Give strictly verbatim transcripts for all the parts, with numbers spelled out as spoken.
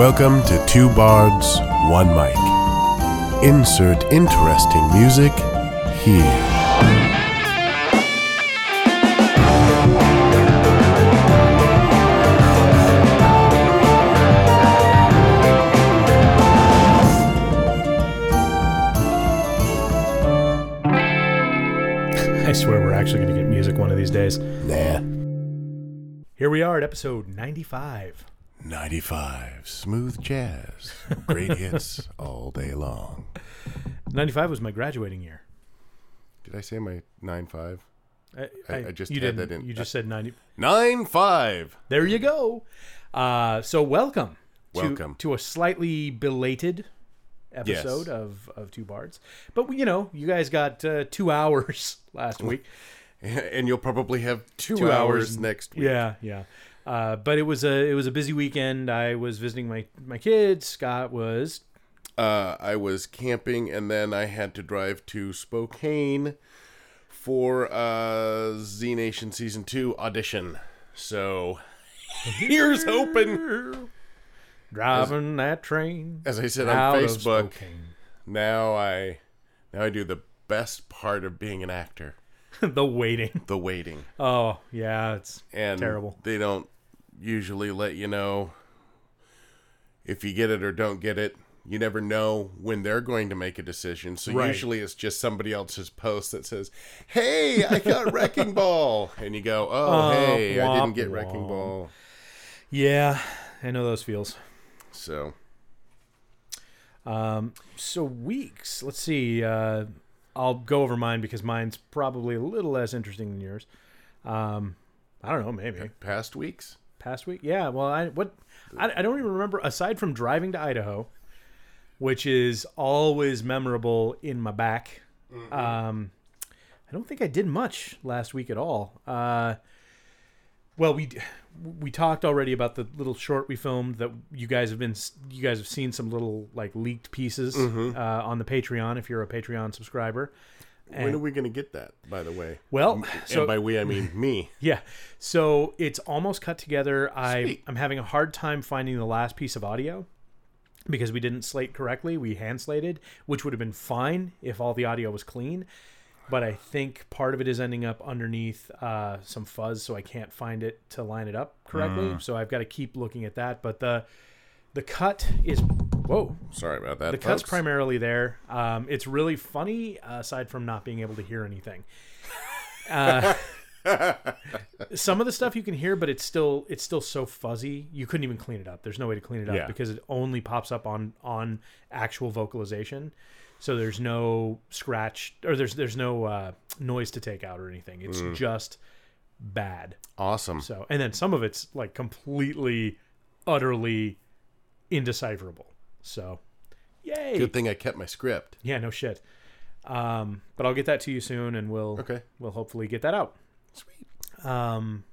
Welcome to Two Bards, One Mic. Insert interesting music here. I swear we're actually going to get music one of these days. Nah. Here we are at episode ninety-five. ninety-five. Smooth jazz. Great hits all day long. ninety-five was my graduating year. Did I say my nine five? I, I, I just you had didn't. that in. You just said ninety. nine five. There you go. Uh, so welcome. Welcome. To, to a slightly belated episode Yes. of, of Two Bards. But, you know, you guys got uh, two hours last week. And you'll probably have two, Two hours, hours next week. Yeah, yeah. Uh, but it was a it was a busy weekend. I was visiting my, my kids. Scott was Uh, I was camping, and then I had to drive to Spokane for uh, Z Nation Season two audition. So, here's hoping. driving that train. As I said out on of Facebook, Spokane. now I now I do the best part of being an actor, The waiting. the waiting. Oh, yeah, it's And terrible. they don't usually let you know if you get it or don't get it. You never know when they're going to make a decision. So Right. usually it's just somebody else's post that says, "Hey, I got Wrecking Ball." And you go, "Oh, Oh, hey, I didn't womp get Wrecking womp. Ball." Yeah, I know those feels. So, Um, so weeks. Let's see. Uh, I'll go over mine because mine's probably a little less interesting than yours. Um, I don't know. Maybe past weeks? past week. Yeah. Well, I what I, I don't even remember aside from driving to Idaho, which is always memorable in my back. Mm-hmm. Um, I don't think I did much last week at all. Uh, well, we we talked already about the little short we filmed that you guys have been you guys have seen some little like leaked pieces Mm-hmm. uh, on the Patreon if you're a Patreon subscriber. When And- are we going to get that, by the way? Well, And so by we, I mean me. yeah, so it's almost cut together. I Sweet. I'm having a hard time finding the last piece of audio because we didn't slate correctly. We hand slated, which would have been fine if all the audio was clean. But I think part of it is ending up underneath uh, some fuzz, so I can't find it to line it up correctly. Mm. So I've got to keep looking at that. But the the cut is whoa. Sorry about that, The cut's folks. primarily there. Um, it's really funny, uh, aside from not being able to hear anything. Uh, some of the stuff you can hear, but it's still it's still so fuzzy. You couldn't even clean it up. There's no way to clean it up Yeah. because it only pops up on on actual vocalization. So there's no scratch or there's there's no uh, noise to take out or anything. It's Mm. just bad. Awesome. So and then some of it's like completely, utterly indecipherable. So, yay! Good thing I kept my script. Yeah, no shit. Um, but I'll get that to you soon, and we'll Okay. we'll hopefully get that out. Sweet. Um,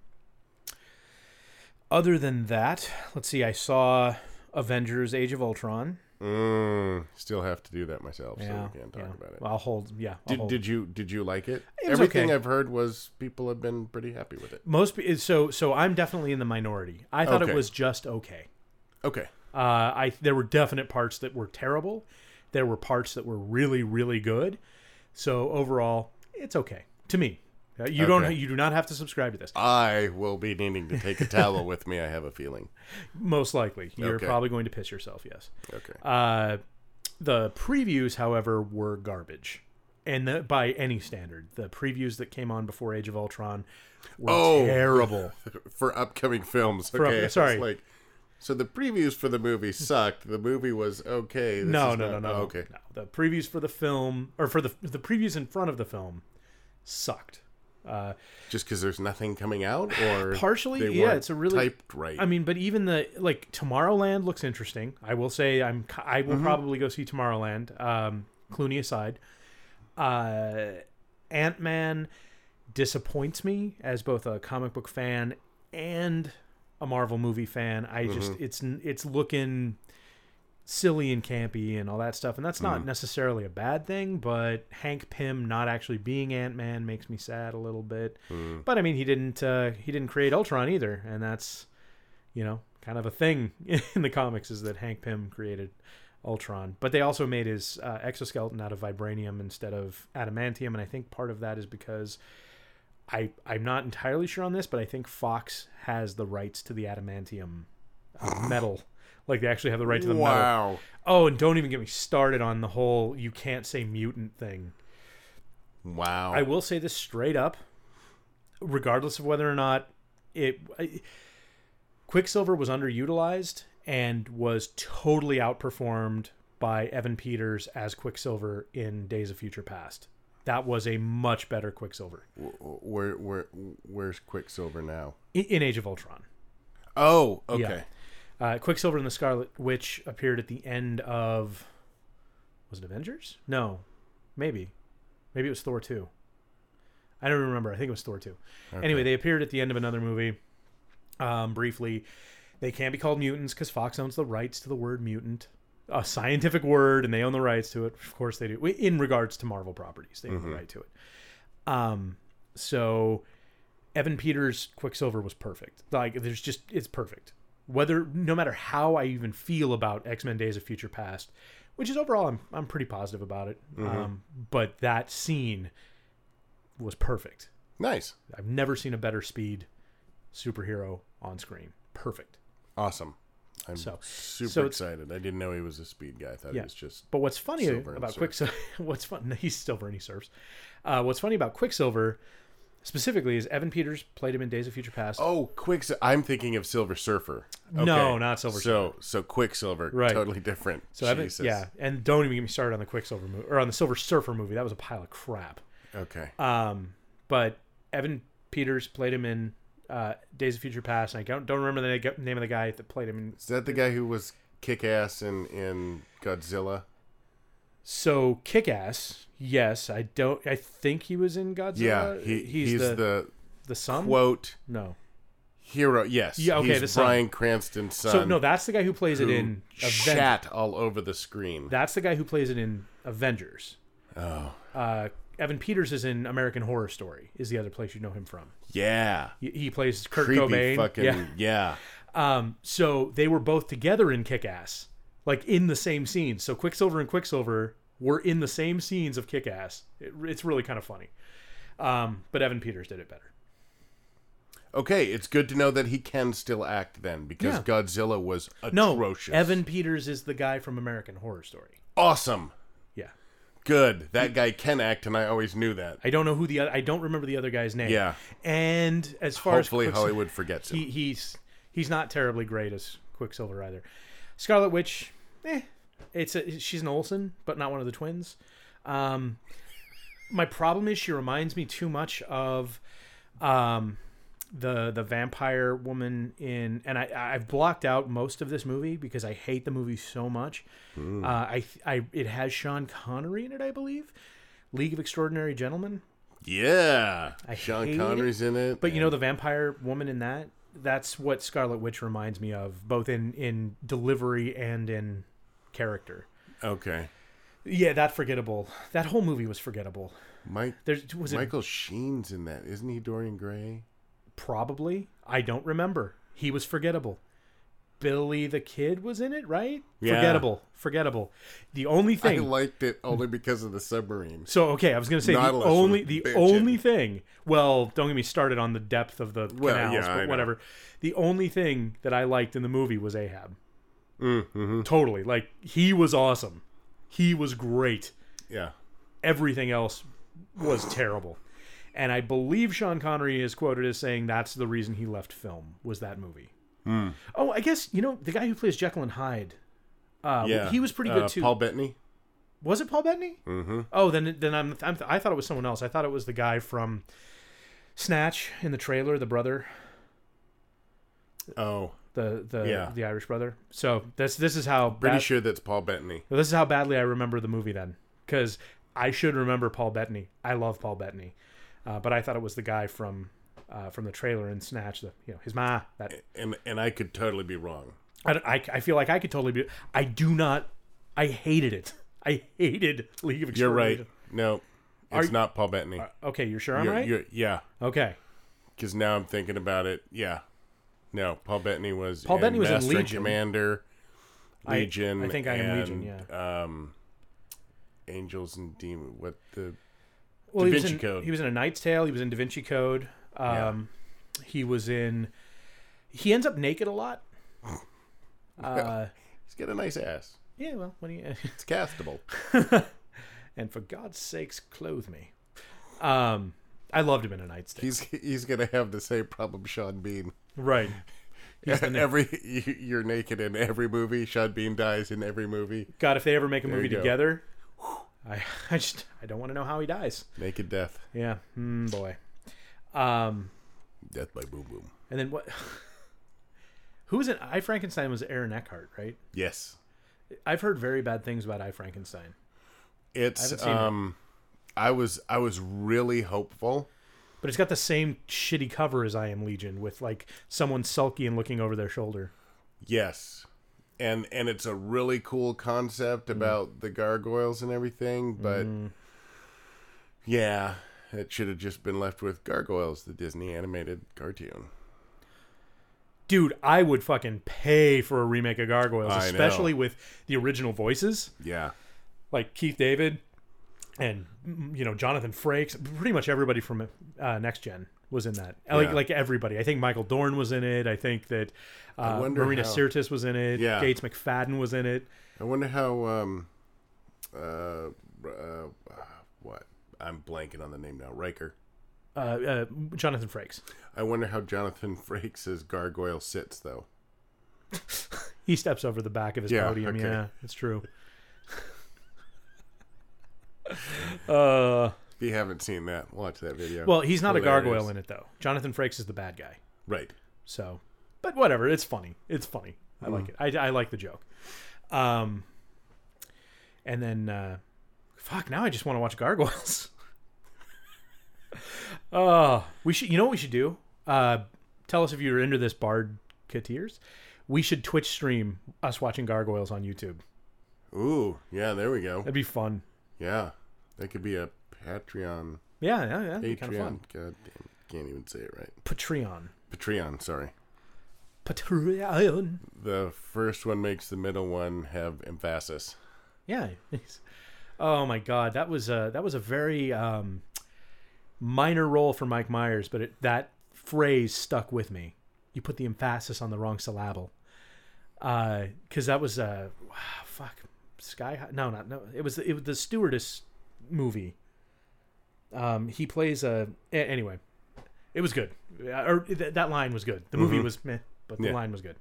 other than that, let's see. I saw Avengers: Age of Ultron. Mm, still have to do that myself, so Yeah, we can't talk yeah. about it. Well, I'll hold. Yeah, I'll Did, hold. did you did you like it? It was Everything okay. I've heard was people have been pretty happy with it. Most pe- so so I'm definitely in the minority. I thought Okay. it was just okay. Okay. Uh, I there were definite parts that were terrible. There were parts that were really really good. So overall, it's okay to me. Uh, you don't Okay. you do not have to subscribe to this. I will be needing to take a towel with me, I have a feeling. Most likely, you're Okay. probably going to piss yourself. Yes. Okay. Uh, the previews, however, were garbage, and the, by any standard, the previews that came on before Age of Ultron were Oh. terrible. For upcoming films. For up- Okay. sorry. It's like, so the previews for the movie sucked. The movie was okay. This No, is no, not- no, no, oh, okay. no. The previews for the film, or for the the previews in front of the film, sucked. Uh, Just because there's nothing coming out, or Partially, they yeah, weren't it's a really- typed right. I mean, but even the like Tomorrowland looks interesting. I will say I'm I will probably go see Tomorrowland. Um, Clooney aside, uh, Ant-Man disappoints me as both a comic book fan and a Marvel movie fan. I just it's it's looking silly and campy and all that stuff, and that's not necessarily a bad thing, but Hank Pym not actually being Ant-Man makes me sad a little bit. But I mean, he didn't uh, he didn't create Ultron either, and that's, you know, kind of a thing in the comics is that Hank Pym created Ultron, but they also made his uh, exoskeleton out of vibranium instead of adamantium, and I think part of that is because I I'm not entirely sure on this, but I think Fox has the rights to the adamantium uh, metal. Like they actually have the right to the wow. metal. Wow. Oh, and don't even get me started on the whole you can't say mutant thing. Wow. I will say this straight up, regardless of whether or not it I, Quicksilver was underutilized and was totally outperformed by Evan Peters as Quicksilver in Days of Future Past. That was a much better Quicksilver. Where where where's Quicksilver now? In, in Age of Ultron. Oh, okay. Yeah. Uh, Quicksilver and the Scarlet Witch appeared at the end of... Was it Avengers? No. Maybe. Maybe it was Thor two. I don't remember. I think it was Thor two. Okay. Anyway, they appeared at the end of another movie. Um, briefly. They can't be called mutants because Fox owns the rights to the word mutant. A scientific word, and they own the rights to it. Of course they do. In regards to Marvel properties, they own mm-hmm. the right to it. Um, so Evan Peters' Quicksilver was perfect. Like, there's just... It's perfect. Whether, no matter how I even feel about X-Men Days of Future Past, which is overall, I'm I'm pretty positive about it. Mm-hmm. Um, but that scene was perfect. Nice. I've never seen a better Speed superhero on screen. Perfect. Awesome. I'm so, super so excited. I didn't know he was a Speed guy. I thought yeah. he was just. But what's funny about Quicksilver? What's fun? He's silver and he surfs. Uh, what's funny about Quicksilver? Specifically, is Evan Peters played him in Days of Future Past. Oh, Quicksilver. I'm thinking of Silver Surfer. Okay. No, not Silver so, Surfer. So, Quicksilver, right. totally different. So, Evan, yeah, and don't even get me started on the Quicksilver movie or on the Silver Surfer movie. That was a pile of crap. Okay. Um, but Evan Peters played him in uh, Days of Future Past. And I don't, don't remember the name of the guy that played him. In, is that the guy who was Kick-Ass in in Godzilla? So Kick-Ass, yes. I don't. I think he was in Godzilla. Yeah, he, he's, he's the. the The son? Quote. No. Hero. Yes. Yeah. Okay. He's the son. Bryan Cranston's son. So no, that's the guy who plays who it in. Shat Aven- all over the screen. That's the guy who plays it in Avengers. Oh. Uh, Evan Peters is in American Horror Story. Is the other place you know him from? Yeah. He, he plays Kurt Creepy Cobain. Fucking yeah. yeah. Um. So they were both together in Kick-Ass, like in the same scenes. So Quicksilver and Quicksilver were in the same scenes of Kick-Ass. It, it's really kind of funny. Um. But Evan Peters did it better. Okay, it's good to know that he can still act then, because yeah. Godzilla was atrocious. No, Evan Peters is the guy from American Horror Story. Awesome. Yeah. Good. That he, guy can act, and I always knew that. I don't know who the other, I don't remember the other guy's name. Yeah. And as far Hopefully as Hopefully Hollywood forgets him. He, he's he's not terribly great as Quicksilver either. Scarlet Witch, eh, it's a, she's an Olsen, but not one of the twins. Um, my problem is she reminds me too much of um. the the vampire woman in, and I I've blocked out most of this movie because I hate the movie so much. Mm. Uh, I I it has Sean Connery in it, I believe. League of Extraordinary Gentlemen. Yeah, I Sean Connery's it. in it. But and... you know the vampire woman in that. That's what Scarlet Witch reminds me of, both in in delivery and in character. Okay. Yeah, that forgettable. That whole movie was forgettable. Mike. There's was Michael it, Sheen's in that, isn't he? Dorian Gray. Probably. I don't remember. He was forgettable. Billy the Kid was in it, right? Yeah. Forgettable. Forgettable. The only thing I liked it only because of the submarine. So okay, I was going to say Not the only the bitchin'. only thing. Well, don't get me started on the depth of the well, canals, yeah, but whatever. The only thing that I liked in the movie was Ahab. Mm-hmm. Totally. Like, he was awesome. He was great. Yeah. Everything else was terrible. And I believe Sean Connery is quoted as saying that's the reason he left film, was that movie. Mm. Oh, I guess, you know, the guy who plays Jekyll and Hyde, uh, yeah. he was pretty good uh, too. Paul Bettany? Was it Paul Bettany? Mm-hmm. Oh, then then I'm, I'm I thought it was someone else. I thought it was the guy from Snatch in the trailer, the brother. Oh. The the yeah. the Irish brother. So this this is how pretty bad, sure that's Paul Bettany. This is how badly I remember the movie then, because I should remember Paul Bettany. I love Paul Bettany. Uh, but I thought it was the guy from uh, from the trailer in Snatch, the you know his ma. That and and I could totally be wrong. I, I, I feel like I could totally be. I do not. I hated it. I hated League of Extraordinary. You're right. No, it's Are, not Paul Bettany. Uh, okay, you're sure I'm you're, right. You're, yeah. Okay. Because now I'm thinking about it. Yeah. No, Paul Bettany was Paul in Bettany was in Master and Legion. Commander, Legion. I, I think I am and, Legion. Yeah. Um, Angels and Demons. What the? Well, Da he was Vinci in, Code. He was in A Knight's Tale. He was in Da Vinci Code. Um, yeah. He was in. He ends up naked a lot. uh, He's got a nice ass. Yeah, well, when he, it's castable. And for God's sakes, clothe me. Um, I loved him in A Knight's Tale. He's he's gonna have the same problem Sean Bean. Right. Every you're naked in every movie. Sean Bean dies in every movie. God, if they ever make a There movie you go. together, I I just I don't want to know how he dies. Naked death. Yeah, mm, boy. Um, Death by boom boom. and then what? Who was it? I Frankenstein was Aaron Eckhart, right? Yes. I've heard very bad things about I Frankenstein. It's seen um, I was I was really hopeful. But it's got the same shitty cover as I Am Legion, with like someone sulky and looking over their shoulder. Yes, and and it's a really cool concept about mm. the gargoyles and everything. But mm. yeah, it should have just been left with Gargoyles, the Disney animated cartoon. Dude, I would fucking pay for a remake of Gargoyles, I especially know. with the original voices. Yeah, like Keith David. And, you know, Jonathan Frakes, pretty much everybody from uh, Next Gen was in that. Like, yeah. like everybody. I think Michael Dorn was in it. I think that uh, Marina how... Sirtis was in it. Yeah. Gates McFadden was in it. I wonder how, um, uh, uh, what? I'm blanking on the name now. Riker. Uh, uh, Jonathan Frakes. I wonder how Jonathan Frakes' gargoyle sits, though. He steps over the back of his yeah, podium. Okay. Yeah, it's true. Uh, if you haven't seen that, watch that video. Well, he's not Hilarious. a gargoyle in it, though. Jonathan Frakes is the bad guy. Right. So, but whatever. It's funny. It's funny. I mm. like it. I, I like the joke. Um, and then, uh, fuck, now I just want to watch Gargoyles. uh, we should, you know what we should do? Uh, tell us if you're into this, Bard Kateers. We should Twitch stream us watching Gargoyles on YouTube. Ooh, yeah, there we go. That'd be fun. Yeah, that could be a Patreon. Yeah, yeah, yeah. Patreon. Kind of fun. God damn, can't even say it right. Patreon. Patreon, sorry. Patreon. The first one makes the middle one have emphasis. Yeah. Oh my God, that was a that was a very um, minor role for Mike Myers, but it, that phrase stuck with me. You put the emphasis on the wrong syllable, because uh, that was a uh, fuck. Sky High? No, not no. It was it was the Stewardess movie. Um, he plays a anyway. It was good. Or th- that line was good. The movie mm-hmm. was meh, but the yeah. line was good.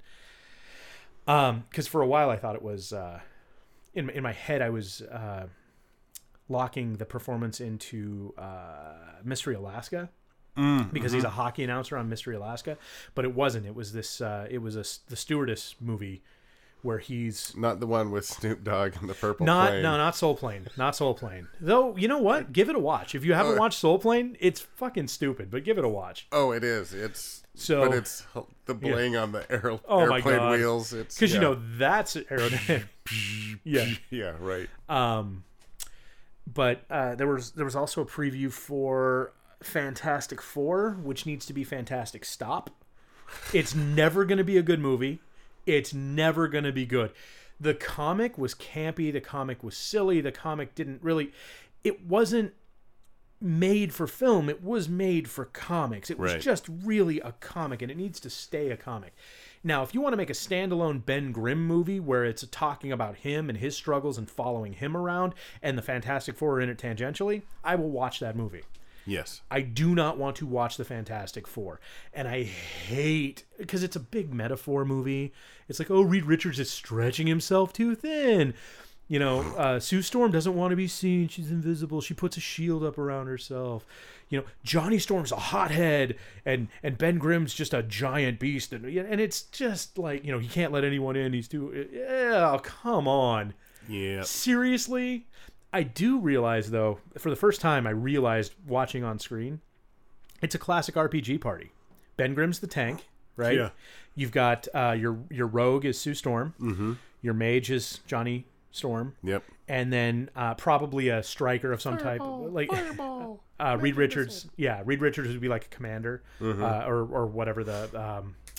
Um, because for a while I thought it was uh, in in my head I was uh, locking the performance into uh, Mystery Alaska. Mm, because mm-hmm. he's a hockey announcer on Mystery Alaska, but it wasn't. It was this. Uh, it was a the Stewardess movie. Where he's not the one with Snoop Dogg and the purple not plane. no not Soul Plane not Soul Plane though. You know what, give it a watch if you haven't oh. watched Soul Plane. It's fucking stupid, but give it a watch. Oh, it is. It's so but it's the bling yeah. on the air, oh airplane my God. wheels. It's because yeah. you know that's aerodynamic. yeah yeah right. Um, but uh, there was there was also a preview for Fantastic Four, which needs to be Fantastic Stop. It's never going to be a good movie. It's never going to be good. The comic was campy. The comic was silly. The comic didn't really... It wasn't made for film. It was made for comics. It was right. just really a comic, and it needs to stay a comic. Now, if you want to make a standalone Ben Grimm movie where it's talking about him and his struggles and following him around, and the Fantastic Four are in it tangentially, I will watch that movie. Yes. I do not want to watch the Fantastic Four. And I hate, because it's a big metaphor movie. It's like, oh, Reed Richards is stretching himself too thin. You know, uh, Sue Storm doesn't want to be seen. She's invisible. She puts a shield up around herself. You know, Johnny Storm's a hothead, and, and Ben Grimm's just a giant beast. And, and it's just like, you know, he can't let anyone in. He's too, yeah, come on. Yeah. Seriously? I do realize, though, for the first time, I realized watching on screen, it's a classic R P G party. Ben Grimm's the tank, right? Yeah. You've got uh, your your rogue is Sue Storm. Mm-hmm. Your mage is Johnny Storm. Yep. And then uh, probably a striker of some Fireball, type, like Fireball. uh, Reed Richards. Yeah, Reed Richards would be like a commander, mm-hmm. uh, or or whatever the um,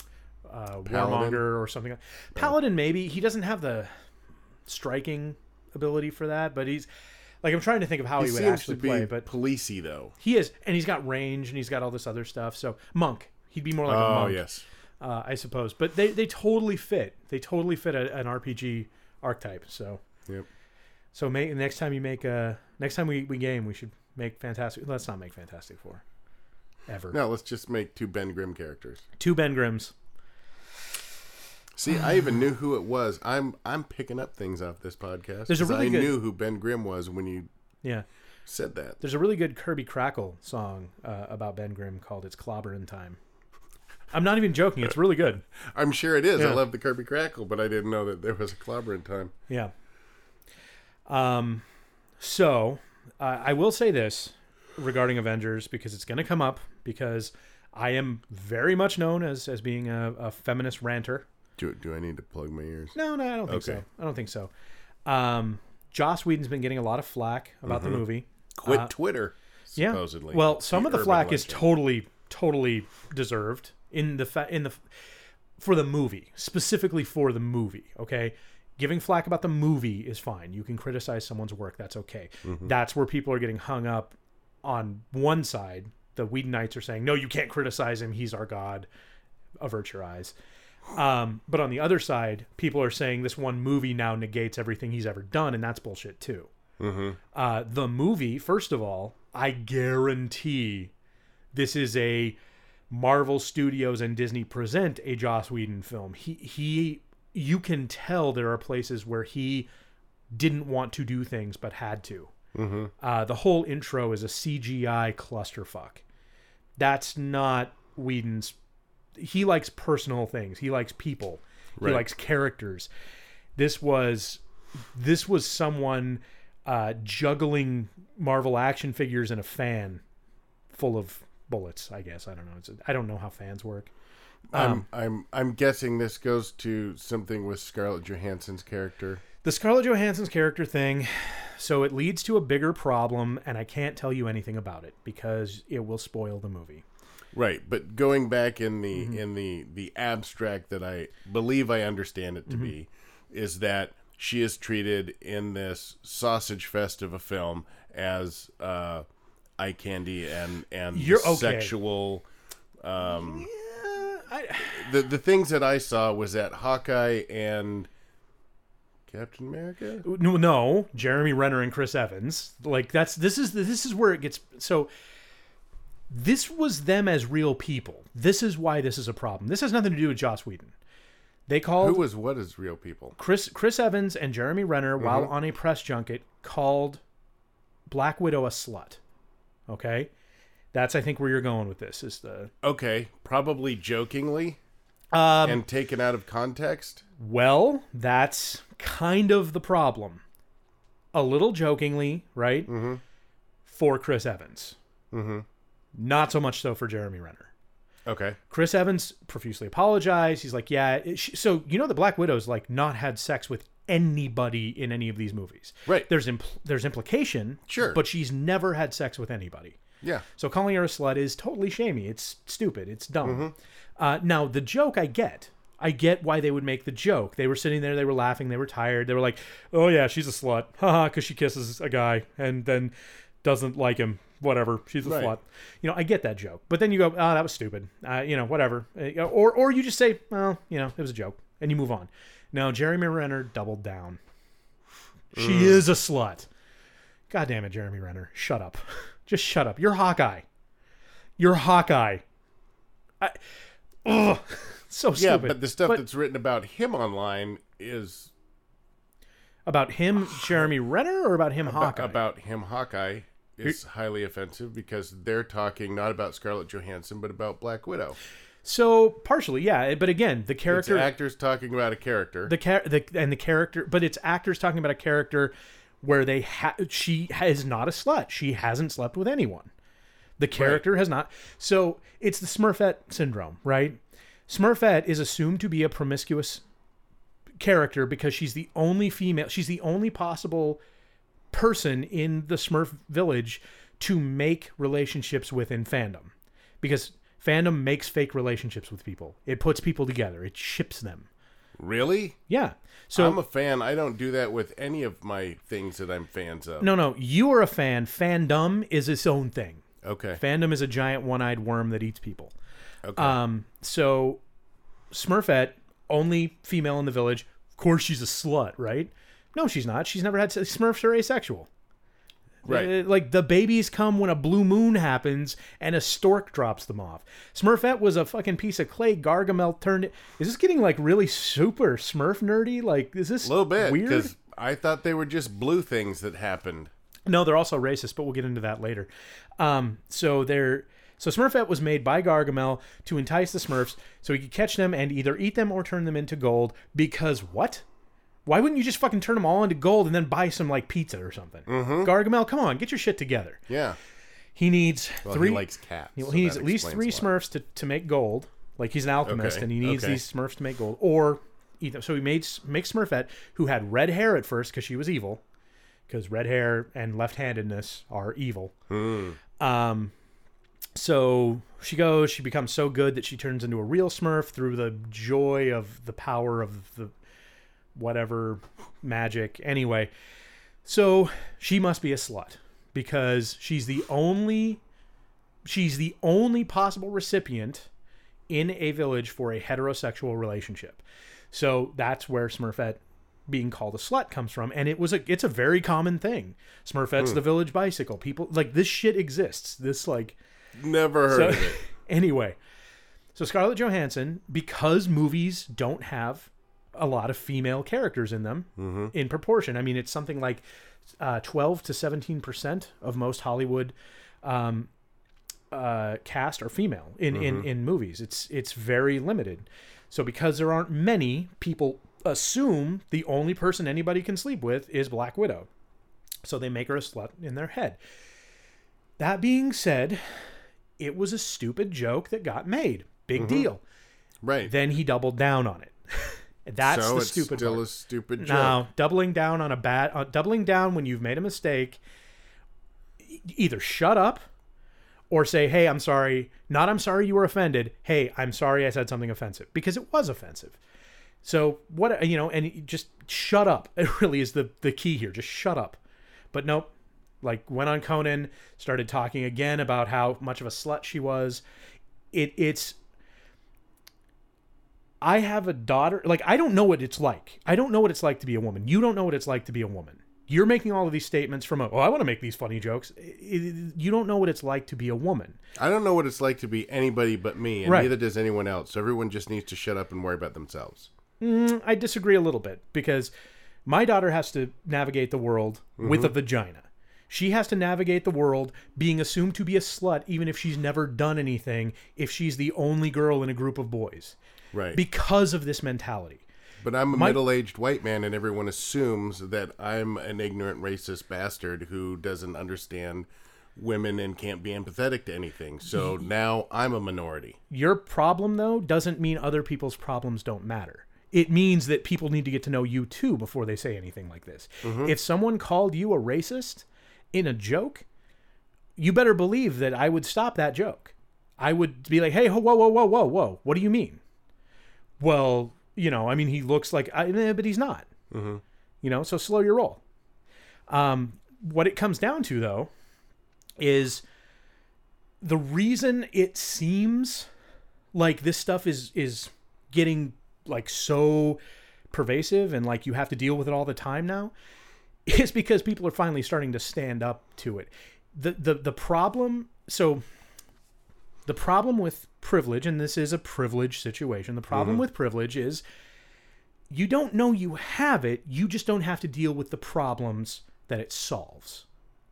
uh, Paladin? Warmonger or something. Paladin, maybe. He doesn't have the striking ability for that, but he's like, I'm trying to think of how he, he would seems actually to be play, but policey though. he is, and he's got range, and he's got all this other stuff. So monk, he'd be more like a Oh monk, yes. uh, I suppose. But they they totally fit. They totally fit a, an R P G archetype. So Yep. so make, next time you make a next time we, we game, we should make Fantastic. Let's not make Fantastic Four ever. No, let's just make two Ben Grimm characters. Two Ben Grimms. See, I even knew who it was. I'm I'm picking up things off this podcast. There's a 'cause really I good- knew who Ben Grimm was when you Yeah. said that. There's a really good Kirby Crackle song uh, about Ben Grimm called "It's Clobberin' Time." I'm not even joking. It's really good. I'm sure it is. Yeah. I love the Kirby Crackle, but I didn't know that there was a clobbering time. Yeah. Um, so uh, I will say this regarding Avengers because it's going to come up because I am very much known as as being a, a feminist ranter. Do do I need to plug my ears? No, no, I don't think Okay. so. I don't think so. Um, Joss Whedon's been getting a lot of flack about the movie. Quit Uh, Twitter. Yeah. Supposedly. Well, some of the urban flack is legend. totally, totally deserved in the fa- in the for the movie, specifically for the movie. Okay, giving flack about the movie is fine. You can criticize someone's work. That's okay. Mm-hmm. That's where people are getting hung up on one side. The Whedonites are saying, no, you can't criticize him. He's our god. Avert your eyes. Um, but on the other side, people are saying this one movie now negates everything he's ever done, and that's bullshit too. Mm-hmm. Uh, the movie, first of all, I guarantee this is a Marvel Studios and Disney present a Joss Whedon film. He he, you can tell there are places where he didn't want to do things but had to. Mm-hmm. Uh, the whole intro is a C G I clusterfuck. That's not Whedon's. He likes personal things. He likes people. He Right. likes characters. This was this was someone uh, juggling Marvel action figures in a fan full of bullets. I guess I don't know. It's, I don't know how fans work. Um, I'm I'm I'm guessing this goes to something with Scarlett Johansson's character. The Scarlett Johansson's character thing. So it leads to a bigger problem, and I can't tell you anything about it because it will spoil the movie. Right, but going back in the Mm-hmm. in the the abstract that I believe I understand it to Mm-hmm. be is that she is treated in this sausage fest of a film as uh, eye candy and and You're okay. sexual. Um, Yeah, I, the the things that I saw was that Hawkeye and Captain America. no, no, Jeremy Renner and Chris Evans. Like that's this is this is where it gets so. This was them as real people. This is why this is a problem. This has nothing to do with Joss Whedon. They called Who was what is real people? Chris Chris Evans and Jeremy Renner, while Mm-hmm. on a press junket, called Black Widow a slut. Okay, that's I think where you're going with this. Is the Okay, probably jokingly um, and taken out of context. well, that's kind of the problem. A little jokingly, right? Mm-hmm. For Chris Evans, Mm-hmm. not so much so for Jeremy Renner. Okay. Chris Evans profusely apologized. He's like, yeah. It, she, so you know the Black Widow's like not had sex with anybody in any of these movies. Right. There's impl- there's implication. Sure. But she's never had sex with anybody. Yeah. So calling her a slut is totally shamey. It's stupid. It's dumb. Mm-hmm. Uh, now the joke I get. I get why they would make the joke. They were sitting there. They were laughing. They were tired. They were like, oh yeah, she's a slut. Haha, because she kisses a guy and then doesn't like him. Whatever, she's a Right. slut. You know, I get that joke, but then you go, "Oh, that was stupid." Uh, you know, whatever. Uh, or, or you just say, "Well, you know, it was a joke," and you move on. No, Jeremy Renner doubled down. She is a slut. God damn it, Jeremy Renner, shut up. Just shut up. You're Hawkeye. You're Hawkeye. I, ugh, so Yeah, stupid. but the stuff But that's written about him online is about him, Jeremy Renner, or about him, Hawkeye? about him Hawkeye is highly offensive because they're talking not about Scarlett Johansson but about Black Widow. So partially, yeah. But again, the It's character. actors talking about a character. the char- the and the character, but it's actors talking about a character where they ha- she is not a slut. She hasn't slept with anyone. The character has not. So it's the Smurfette syndrome, right? Smurfette is assumed to be a promiscuous character because she's the only female. She's the only possible person in the Smurf village to make relationships with in fandom, because Fandom makes fake relationships with people. It puts people together. It ships them. Really? Yeah. So I'm a fan. I don't do that with any of my things that I'm fans of. no, no. You are a fan. Fandom is its own thing. Okay. Fandom is a giant one-eyed worm that eats people. Okay. Um. So Smurfette, only female in the village. Of course, she's a slut, right? No, she's not. She's never had sex. Smurfs are asexual. Right. Uh, like the babies come when a blue moon happens and a stork drops them off. Smurfette was a fucking piece of clay. Gargamel turned it. Is this getting like really super Smurf nerdy? Like, is this A little bit. weird? Because I thought they were just blue things that happened. No, they're also racist, but we'll get into that later. Um, so they're so Smurfette was made by Gargamel to entice the Smurfs so he could catch them and either eat them or turn them into gold. Because what? Why wouldn't you just fucking turn them all into gold and then buy some like pizza or something? Mm-hmm. Gargamel, come on, get your shit together. Yeah. He needs Well, three. he likes cats. He, so he needs that at least three explains a lot. Smurfs to, to make gold. Like he's an alchemist, Okay, and he needs okay. these Smurfs to make gold. Or either so he made makes Smurfette, who had red hair at first because she was evil, because red hair and left-handedness are evil. Hmm. Um, so she goes, she becomes so good that she turns into a real Smurf through the joy of the power of the whatever magic. Anyway, so she must be a slut because she's the only she's the only possible recipient in a village for a heterosexual relationship. So that's where Smurfette being called a slut comes from, and it was a it's a very common thing. Smurfette's Hmm. the village bicycle. People like this shit exists. This like Never heard so, of it. anyway, so Scarlett Johansson, because movies don't have a lot of female characters in them Mm-hmm. in proportion. I mean, it's something like uh, twelve to seventeen percent of most Hollywood um, uh, cast are female in, Mm-hmm. in, in movies. It's it's very limited. So because there aren't many, people assume the only person anybody can sleep with is Black Widow. So they make her a slut in their head. That being said, it was a stupid joke that got made. Big Mm-hmm. deal. Right. Then he doubled down on it. That's so the it's stupid still part. a stupid joke. No, doubling down on a bad, uh, doubling down when you've made a mistake. e- Either shut up, or say, "Hey, I'm sorry." Not, "I'm sorry you were offended." "Hey, I'm sorry I said something offensive," because it was offensive. So what you know, and just shut up. It really is the the key here. Just shut up. But nope. Like went on Conan, started talking again about how much of a slut she was. It it's. I have a daughter. Like, I don't know what it's like. I don't know what it's like to be a woman. You don't know what it's like to be a woman. You're making all of these statements from a, oh, I want to make these funny jokes. It- it- you don't know what it's like to be a woman. I don't know what it's like to be anybody but me, and Right. neither does anyone else. So everyone just needs to shut up and worry about themselves. Mm, I disagree a little bit because my daughter has to navigate the world with a vagina. She has to navigate the world being assumed to be a slut even if she's never done anything, if she's the only girl in a group of boys. Right. Because of this mentality. But I'm a My- middle-aged white man, and everyone assumes that I'm an ignorant, racist bastard who doesn't understand women and can't be empathetic to anything. So now I'm a minority. Your problem, though, doesn't mean other people's problems don't matter. It means that people need to get to know you, too, before they say anything like this. If someone called you a racist in a joke, you better believe that I would stop that joke. I would be like, hey, whoa, whoa, whoa, whoa, whoa. What do you mean? Well, you know, I mean, he looks like, I, eh, but he's not. Mm-hmm. You know, so slow your roll. Um, what it comes down to, though, is the reason it seems like this stuff is is getting like so pervasive and like you have to deal with it all the time now is because people are finally starting to stand up to it. The the the problem, so the problem with privilege, and this is a privilege situation, the problem with privilege is you don't know you have it, you just don't have to deal with the problems that it solves.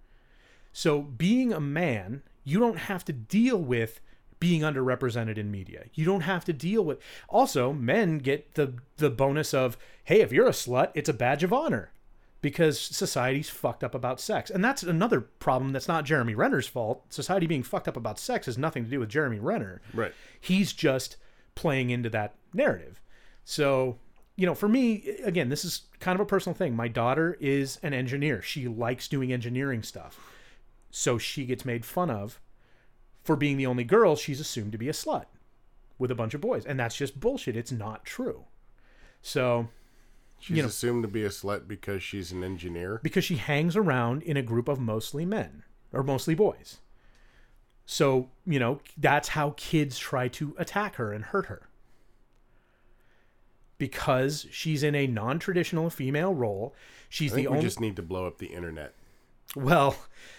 So being a man, you don't have to deal with being underrepresented in media. You don't have to deal with... Also, men get the, the bonus of, hey, if you're a slut, it's a badge of honor because society's fucked up about sex. And that's another problem that's not Jeremy Renner's fault. Society being fucked up about sex has nothing to do with Jeremy Renner. Right. He's just playing into that narrative. So, you know, for me, again, this is kind of a personal thing. My daughter is an engineer. She likes doing engineering stuff. So she gets made fun of for being the only girl, she's assumed to be a slut with a bunch of boys. And that's just bullshit. It's not true. So, She's you know, assumed to be a slut because she's an engineer. because she hangs around in a group of mostly men or mostly boys. So, you know, that's how kids try to attack her and hurt her. Because she's in a non-traditional female role. She's I think the we only... just need to blow up the internet. Well,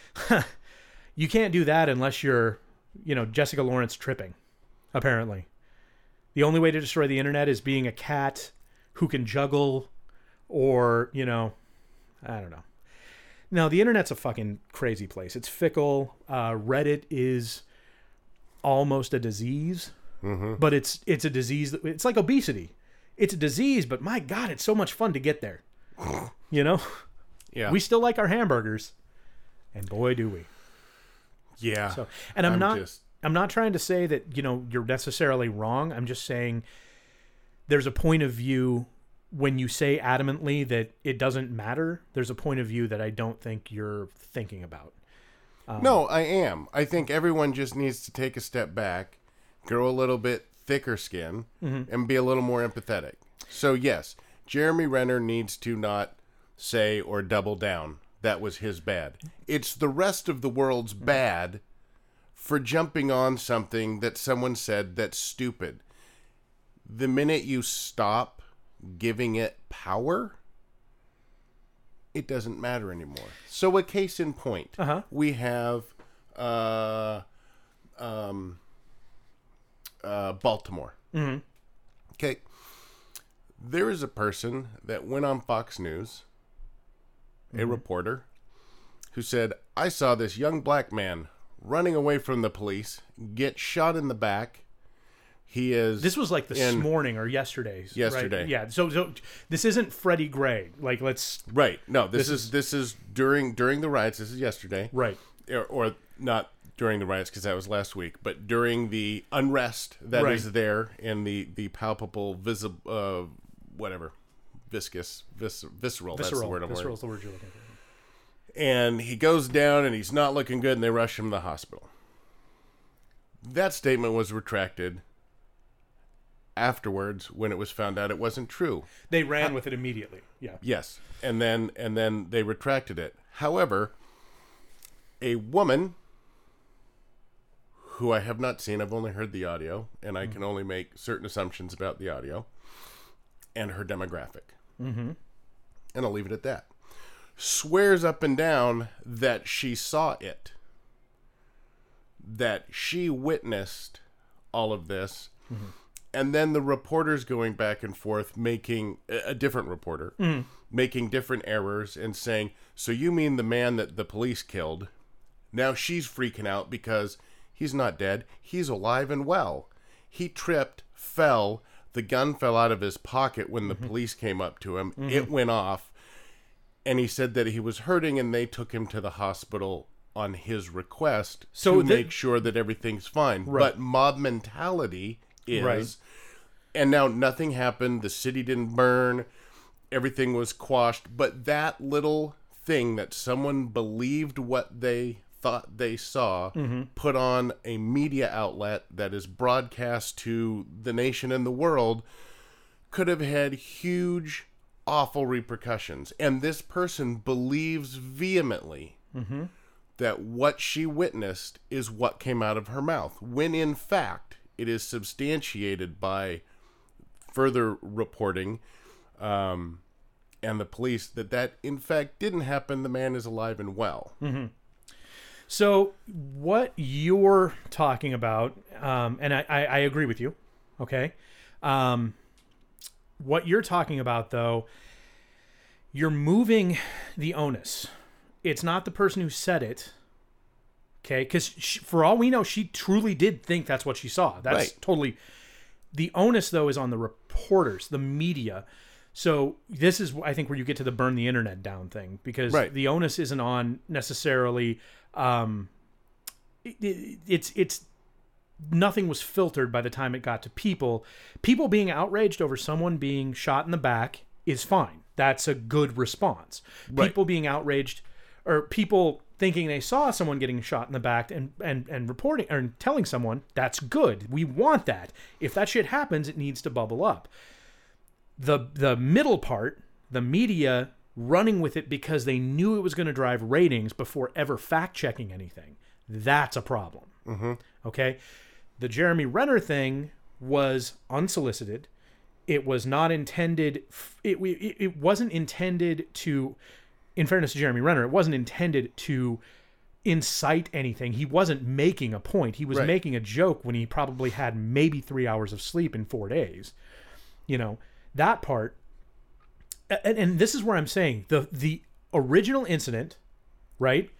you can't do that unless you're, you know, Jessica Lawrence tripping, apparently. The only way to destroy the internet is being a cat who can juggle or, you know, I don't know. No, the internet's a fucking crazy place. It's fickle. Uh, Reddit is almost a disease, Mm-hmm. but it's it's a disease. That, it's like obesity. It's a disease, but my God, it's so much fun to get there. You know? Yeah. We still like our hamburgers. And boy, do we. yeah. So, and I'm, I'm not just- I'm not trying to say that, you know, you're necessarily wrong. I'm just saying there's a point of view when you say adamantly that it doesn't matter. There's a point of view that I don't think you're thinking about. Um, No, I am. I think everyone just needs to take a step back, grow a little bit thicker skin, Mm-hmm. and be a little more empathetic. So, yes, Jeremy Renner needs to not say or double down that was his bad. It's the rest of the world's bad for jumping on something that someone said that's stupid. The minute you stop giving it power, it doesn't matter anymore. So a case in point, Uh-huh. we have uh, um, uh, Baltimore. Mm-hmm. Okay. There is a person that went on Fox News, a Mm-hmm. reporter, who said, I saw this young black man running away from the police, get shot in the back. He is... This was like this in- morning or yesterday's. Yesterday. Right? Yeah. So, so this isn't Freddie Gray. Like, let's... Right. No, this, This is, is- this is during during the riots. This is yesterday. Right. Or, or not during the riots because that was last week, but during the unrest that is Right. there and the, the palpable, visible, uh, whatever, viscous, vis- visceral, that's the Visceral. word I'm Visceral worried. is the word you're looking for. And he goes down and he's not looking good and they rush him to the hospital. That statement was retracted afterwards when it was found out it wasn't true. They ran with it immediately. Yeah. Yes. And then and then they retracted it. However, a woman who I have not seen, I've only heard the audio, and I can only make certain assumptions about the audio and her demographic. Mm-hmm. And I'll leave it at that. Swears up and down that she saw it. That she witnessed all of this. Mm-hmm. And then the reporters going back and forth making, a different reporter, Mm-hmm. making different errors and saying, so you mean the man that the police killed? Now she's freaking out because he's not dead. He's alive and well. He tripped, fell. The gun fell out of his pocket when the Mm-hmm. police came up to him. Mm-hmm. It went off. And he said that he was hurting and they took him to the hospital on his request So to the- make sure that everything's fine. Right. But mob mentality is... Right. And now nothing happened. The city didn't burn. Everything was quashed. But that little thing that someone believed what they thought they saw, Mm-hmm. put on a media outlet that is broadcast to the nation and the world, could have had huge, awful repercussions. And this person believes vehemently Mm-hmm. that what she witnessed is what came out of her mouth, when in fact it is substantiated by further reporting um, and the police that that in fact didn't happen. The man is alive and well. Mm-hmm. So what you're talking about, um, and I, I, I agree with you, okay? Um, what you're talking about, though, you're moving the onus. It's not the person who said it, okay? Because for all we know, she truly did think that's what she saw. That's Right. totally... The onus, though, is on the reporters, the media. So this is, I think, where you get to the burn the internet down thing, because Right. the onus isn't on necessarily... Um, it, it, it's it's nothing was filtered by the time it got to people. People being outraged over someone being shot in the back is fine. That's a good response. Right. People being outraged, or people thinking they saw someone getting shot in the back and, and, and reporting or telling someone, that's good. We want that. If that shit happens, it needs to bubble up. The the middle part, the media running with it because they knew it was going to drive ratings before ever fact-checking anything. That's a problem. Mm-hmm. Okay? The Jeremy Renner thing was unsolicited. It was not intended... It, it, it wasn't intended to... In fairness to Jeremy Renner, it wasn't intended to incite anything. He wasn't making a point. He was right. making a joke when he probably had maybe three hours of sleep in four days. You know, that part... And, and this is where I'm saying, the the original incident, right,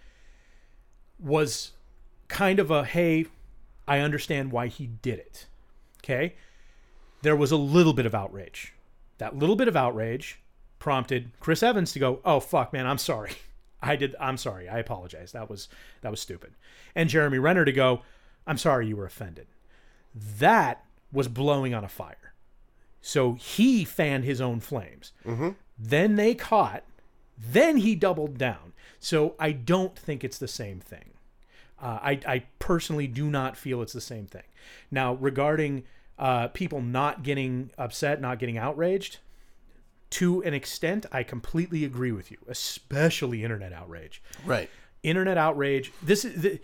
was kind of a, hey, I understand why he did it. Okay? There was a little bit of outrage. That little bit of outrage prompted Chris Evans to go, oh, fuck, man, I'm sorry. I did. I'm sorry. I apologize. That was that was stupid. And Jeremy Renner to go, I'm sorry you were offended. That was blowing on a fire. So he fanned his own flames. Mm-hmm. Then they caught. Then he doubled down. So I don't think it's the same thing. Uh, I, I personally do not feel it's the same thing. Now, regarding uh, people not getting upset, not getting outraged, to an extent, I completely agree with you, especially internet outrage. Right. Internet outrage. This is the,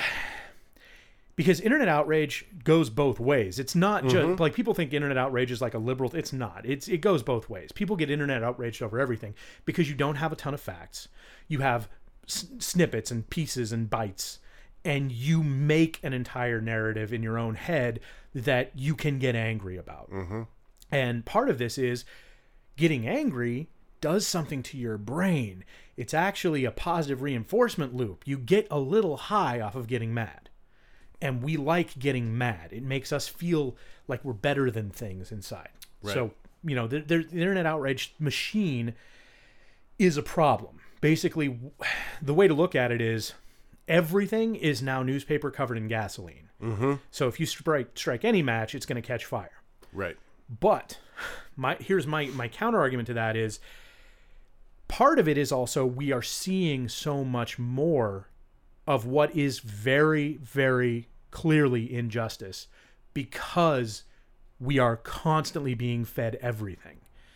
because internet outrage goes both ways. It's not just mm-hmm. like people think internet outrage is like a liberal. It's not. It's it goes both ways. People get internet outraged over everything because you don't have a ton of facts. You have s- snippets and pieces and bites, and you make an entire narrative in your own head that you can get angry about. Mm-hmm. And part of this is getting angry does something to your brain. It's actually a positive reinforcement loop. You get a little high off of getting mad. And we like getting mad. It makes us feel like we're better than things inside. Right. So, you know, the, the internet outrage machine is a problem. Basically, the way to look at it is everything is now newspaper covered in gasoline. Mm-hmm. So if you strike strike any match, it's going to catch fire. Right. But my here's my, my counter argument to that is part of it is also we are seeing so much more of what is very, very clearly injustice because we are constantly being fed everything.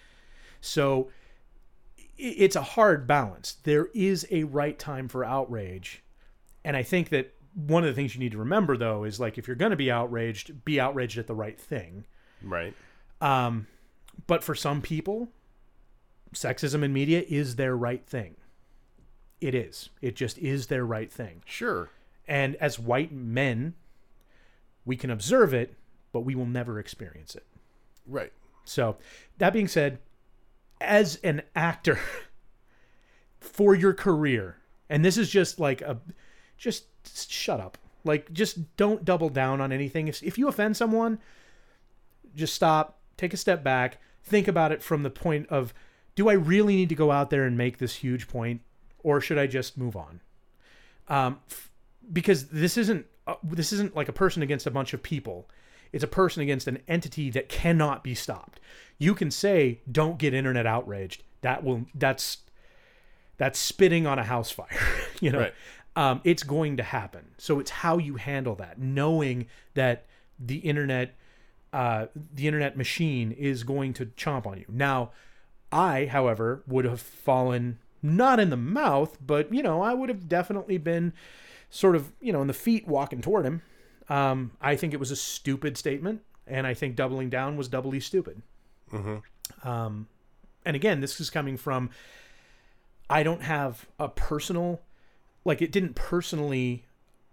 So it's a hard balance. There is a right time for outrage. And I think that one of the things you need to remember, though, is like if you're going to be outraged, be outraged at the right thing. Right. Um, but for some people, sexism in media is their right thing. It is. It just is their right thing. Sure. And as white men, we can observe it, but we will never experience it. Right. So, that being said, as an actor, for your career, and this is just like a, just shut up. Like, just don't double down on anything. If, if you offend someone, just stop, take a step back, think about it from the point of, do I really need to go out there and make this huge point? Or should I just move on? Um, f- because this isn't uh, this isn't like a person against a bunch of people. It's a person against an entity that cannot be stopped. You can say, "Don't get internet outraged." That will that's that's spitting on a house fire. you know, right. um, it's going to happen. So it's how you handle that, knowing that the internet uh, the internet machine is going to chomp on you. Now, I, however, would have fallen. Not in the mouth, but, you know, I would have definitely been sort of, you know, in the feet walking toward him. Um, I think it was a stupid statement, and I think doubling down was doubly stupid. Mm-hmm. Um, and again, this is coming from, I don't have a personal, like, it didn't personally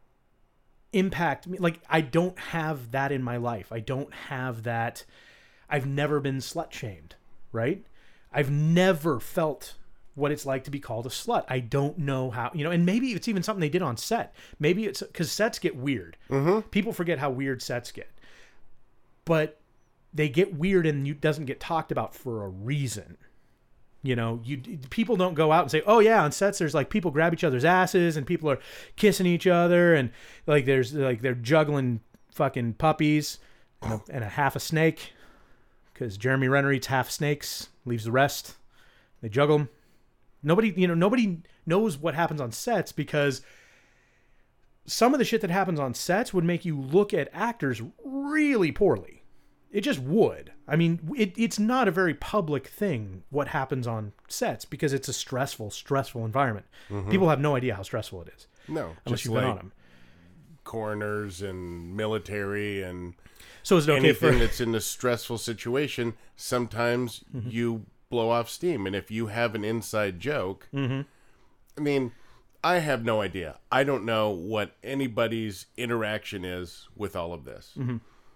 impact me. Like, I don't have that in my life. I don't have that. I've never been slut-shamed, right? I've never felt what it's like to be called a slut. I don't know how, you know, and maybe it's even something they did on set. Maybe it's because sets get weird. Mm-hmm. People forget how weird sets get. But they get weird and it doesn't get talked about for a reason. You know, you people don't go out and say, oh yeah, on sets there's like people grab each other's asses and people are kissing each other and like there's like they're juggling fucking puppies and a, and a half a snake because Jeremy Renner eats half snakes, leaves the rest. They juggle them. Nobody, you know, nobody knows what happens on sets because some of the shit that happens on sets would make you look at actors really poorly. It just would. I mean, it, it's not a very public thing what happens on sets because it's a stressful, stressful environment. Mm-hmm. People have no idea how stressful it is. No, unless you've like been on them. Coroners and military and so is it okay anything for... that's in a stressful situation, sometimes mm-hmm. you blow off steam. And if you have an inside joke, mm-hmm. I mean, I have no idea. I don't know what anybody's interaction is with all of this. Mm-hmm.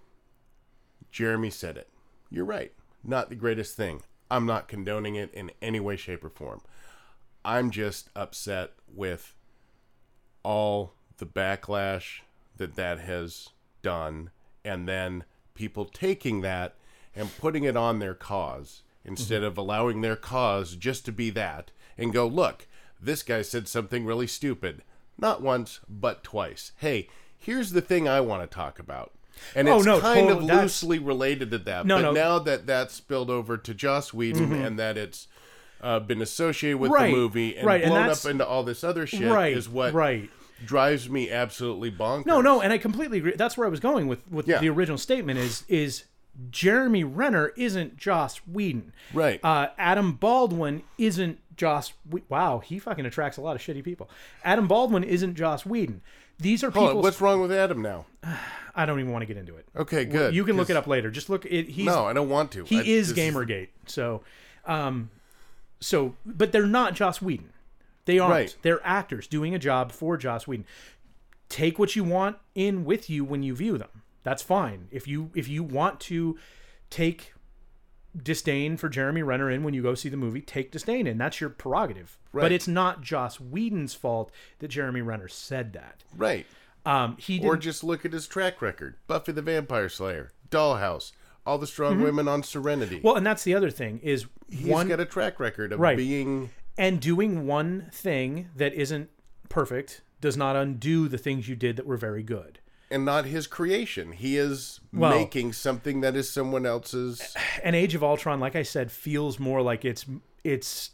Jeremy said it. You're right. Not the greatest thing. I'm not condoning it in any way, shape, or form. I'm just upset with all the backlash that that has done, and then people taking that and putting it on their cause instead mm-hmm. of allowing their cause just to be that and go, look, this guy said something really stupid. Not once, but twice. Hey, here's the thing I want to talk about. And it's oh, no, kind totally, of loosely related to that. No, but no. now that that's spilled over to Joss Whedon mm-hmm. and that it's uh, been associated with right, the movie and right, blown and up into all this other shit right, is what right. drives me absolutely bonkers. No, no, and I completely agree. That's where I was going with, with yeah. the original statement is is Jeremy Renner isn't Joss Whedon. Right. Uh, Adam Baldwin isn't Joss... We- wow, he fucking attracts a lot of shitty people. Adam Baldwin isn't Joss Whedon. These are people... Hold on, what's wrong with Adam now? I don't even want to get into it. Okay, good. You can look it up later. Just look... It, he's, no, I don't want to. He I, is Gamergate. So, um, so, but they're not Joss Whedon. They aren't. Right. They're actors doing a job for Joss Whedon. Take what you want in with you when you view them. That's fine. If you if you want to take disdain for Jeremy Renner in when you go see the movie, take disdain in. That's your prerogative. Right. But it's not Joss Whedon's fault that Jeremy Renner said that. Right. Um, he or didn't... just look at his track record. Buffy the Vampire Slayer, Dollhouse, All the Strong mm-hmm. Women on Serenity. Well, and that's the other thing is he's one... got a track record of right. being... And doing one thing that isn't perfect does not undo the things you did that were very good. And not his creation. He is well, making something that is someone else's. An Age of Ultron, like I said, feels more like it's it's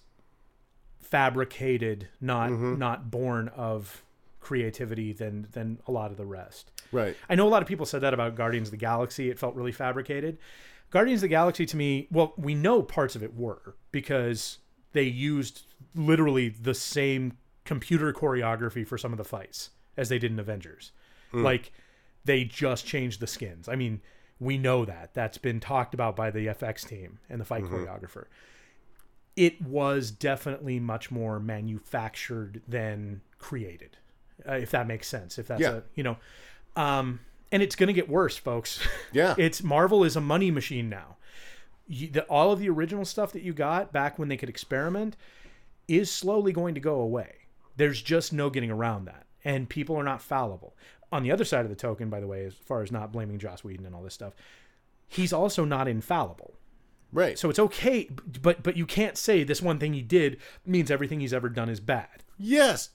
fabricated, not mm-hmm. not born of creativity than than a lot of the rest. Right. I know a lot of people said that about Guardians of the Galaxy. It felt really fabricated. Guardians of the Galaxy, to me, well, we know parts of it were because they used literally the same computer choreography for some of the fights as they did in Avengers. Mm. Like, they just changed the skins. I mean, we know that. That's been talked about by the F X team and the fight mm-hmm. choreographer. It was definitely much more manufactured than created, uh, if that makes sense. If that's yeah. a, you know, um, and it's going to get worse, folks. Yeah. It's Marvel is a money machine now. You, the, all of the original stuff that you got back when they could experiment is slowly going to go away. There's just no getting around that. And people are not fallible. On the other side of the token, by the way, as far as not blaming Joss Whedon and all this stuff, he's also not infallible. Right. So it's okay, but but you can't say this one thing he did means everything he's ever done is bad. Yes.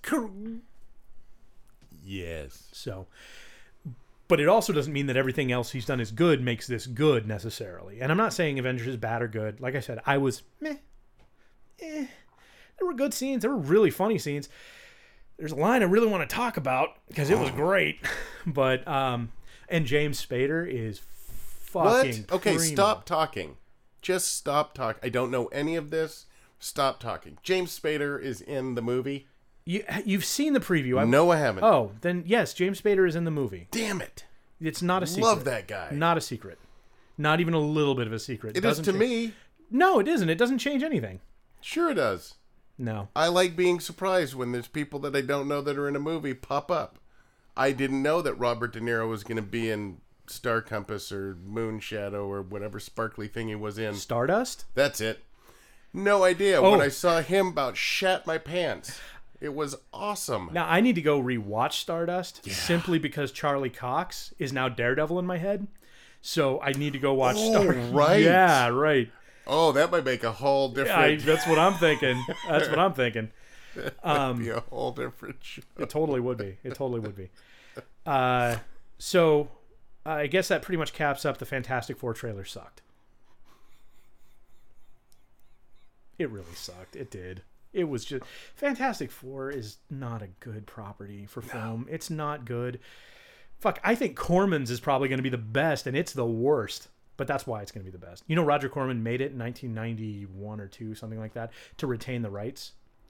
Yes. So, but it also doesn't mean that everything else he's done is good makes this good necessarily. And I'm not saying Avengers is bad or good. Like I said, I was meh. Eh. There were good scenes. There were really funny scenes. There's a line I really want to talk about because it was great. But, um, and James Spader is fucking What? Okay, primo. Stop talking. Just stop talking. I don't know any of this. Stop talking. James Spader is in the movie. You, you've seen the preview. I, no, I haven't. Oh, then yes, James Spader is in the movie. Damn it. It's not a secret. Love that guy. Not a secret. Not even a little bit of a secret. It is to change. me. No, it isn't. It doesn't change anything. Sure it does. No. I like being surprised when there's people that I don't know that are in a movie pop up. I didn't know that Robert De Niro was going to be in Star Compass or Moon Shadow or whatever sparkly thing he was in. Stardust? That's it. No idea. Oh. When I saw him, about shat my pants. It was awesome. Now, I need to go rewatch Stardust yeah. simply because Charlie Cox is now Daredevil in my head. So I need to go watch oh, Stardust. Right. Yeah, right. Oh, that might make a whole different... I, that's what I'm thinking. That's what I'm thinking. Um, be a whole different show. It totally would be. It totally would be. Uh, so uh, I guess that pretty much caps up the Fantastic Four trailer sucked. It really sucked. It did. It was just Fantastic Four is not a good property for film. No. It's not good. Fuck, I think Corman's is probably going to be the best, and it's the worst. But that's why it's going to be the best. You know, Roger Corman made it in nineteen ninety-one or two, something like that, to retain the rights.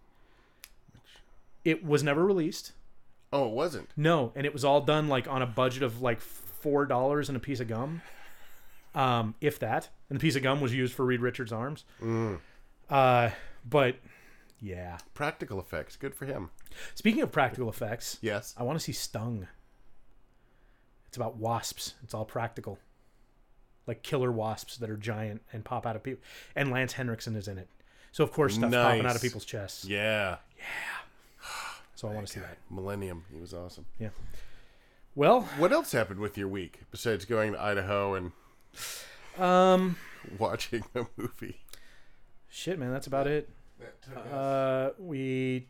It was never released. Oh, it wasn't? No, and it was all done like on a budget of like four dollars and a piece of gum, um, if that. And the piece of gum was used for Reed Richards' arms. Mm. Uh, but yeah, practical effects, good for him. Speaking of practical effects, yes, I want to see Stung. It's about wasps. It's all practical. Like killer wasps that are giant and pop out of people. And Lance Henriksen is in it. So, of course, stuff's nice. popping out of people's chests. Yeah. Yeah. So I want to see that. Millennium. He was awesome. Yeah. Well. What else happened with your week besides going to Idaho and um, watching a movie? Shit, man. That's about it. Uh, we...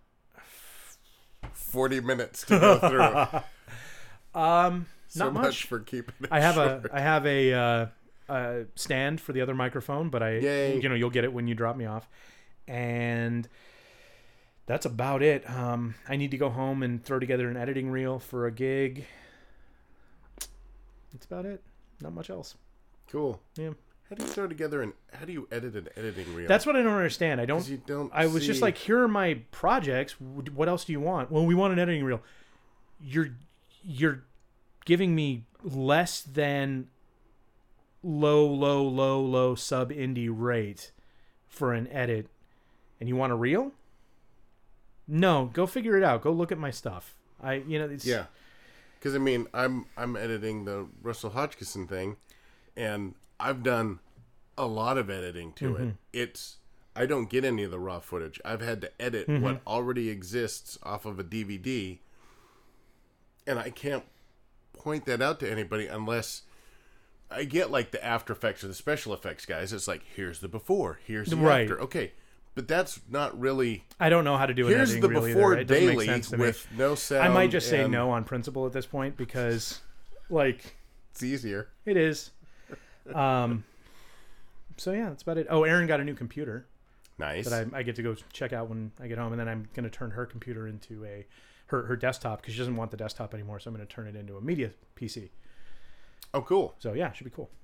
forty minutes to go through. um... So Not much. much for keeping it I have short. a I have a uh, uh, stand for the other microphone, but I Yay. you know you'll get it when you drop me off, and that's about it. Um, I need to go home and throw together an editing reel for a gig. That's about it. Not much else. Cool. Yeah. How do you throw together an? How do you edit an editing reel? That's what I don't understand. I don't. You don't I was see... just like, here are my projects. What else do you want? Well, we want an editing reel. You're you're. giving me less than low, low, low, low sub indie rate for an edit, and you want a reel? No, go figure it out. Go look at my stuff. I, you know, it's yeah, because I mean, I'm I'm editing the Russell Hodgkinson thing, and I've done a lot of editing to mm-hmm. it. It's I don't get any of the raw footage. I've had to edit mm-hmm. what already exists off of a D V D, and I can't point that out to anybody unless I get like the After Effects or the special effects guys. It's like, here's the before, here's the right. after. Okay, but that's not really. I don't know how to do an here's editing the reel before either. It doesn't daily make sense to with me. no sound. I might just say and no on principle at this point because, like, it's easier. It is. Um. So yeah, that's about it. Oh, Erin got a new computer. Nice. That I, I get to go check out when I get home, and then I'm going to turn her computer into a her her desktop because she doesn't want the desktop anymore. So I'm going to turn it into a media P C. Oh, cool. So yeah, it should be cool.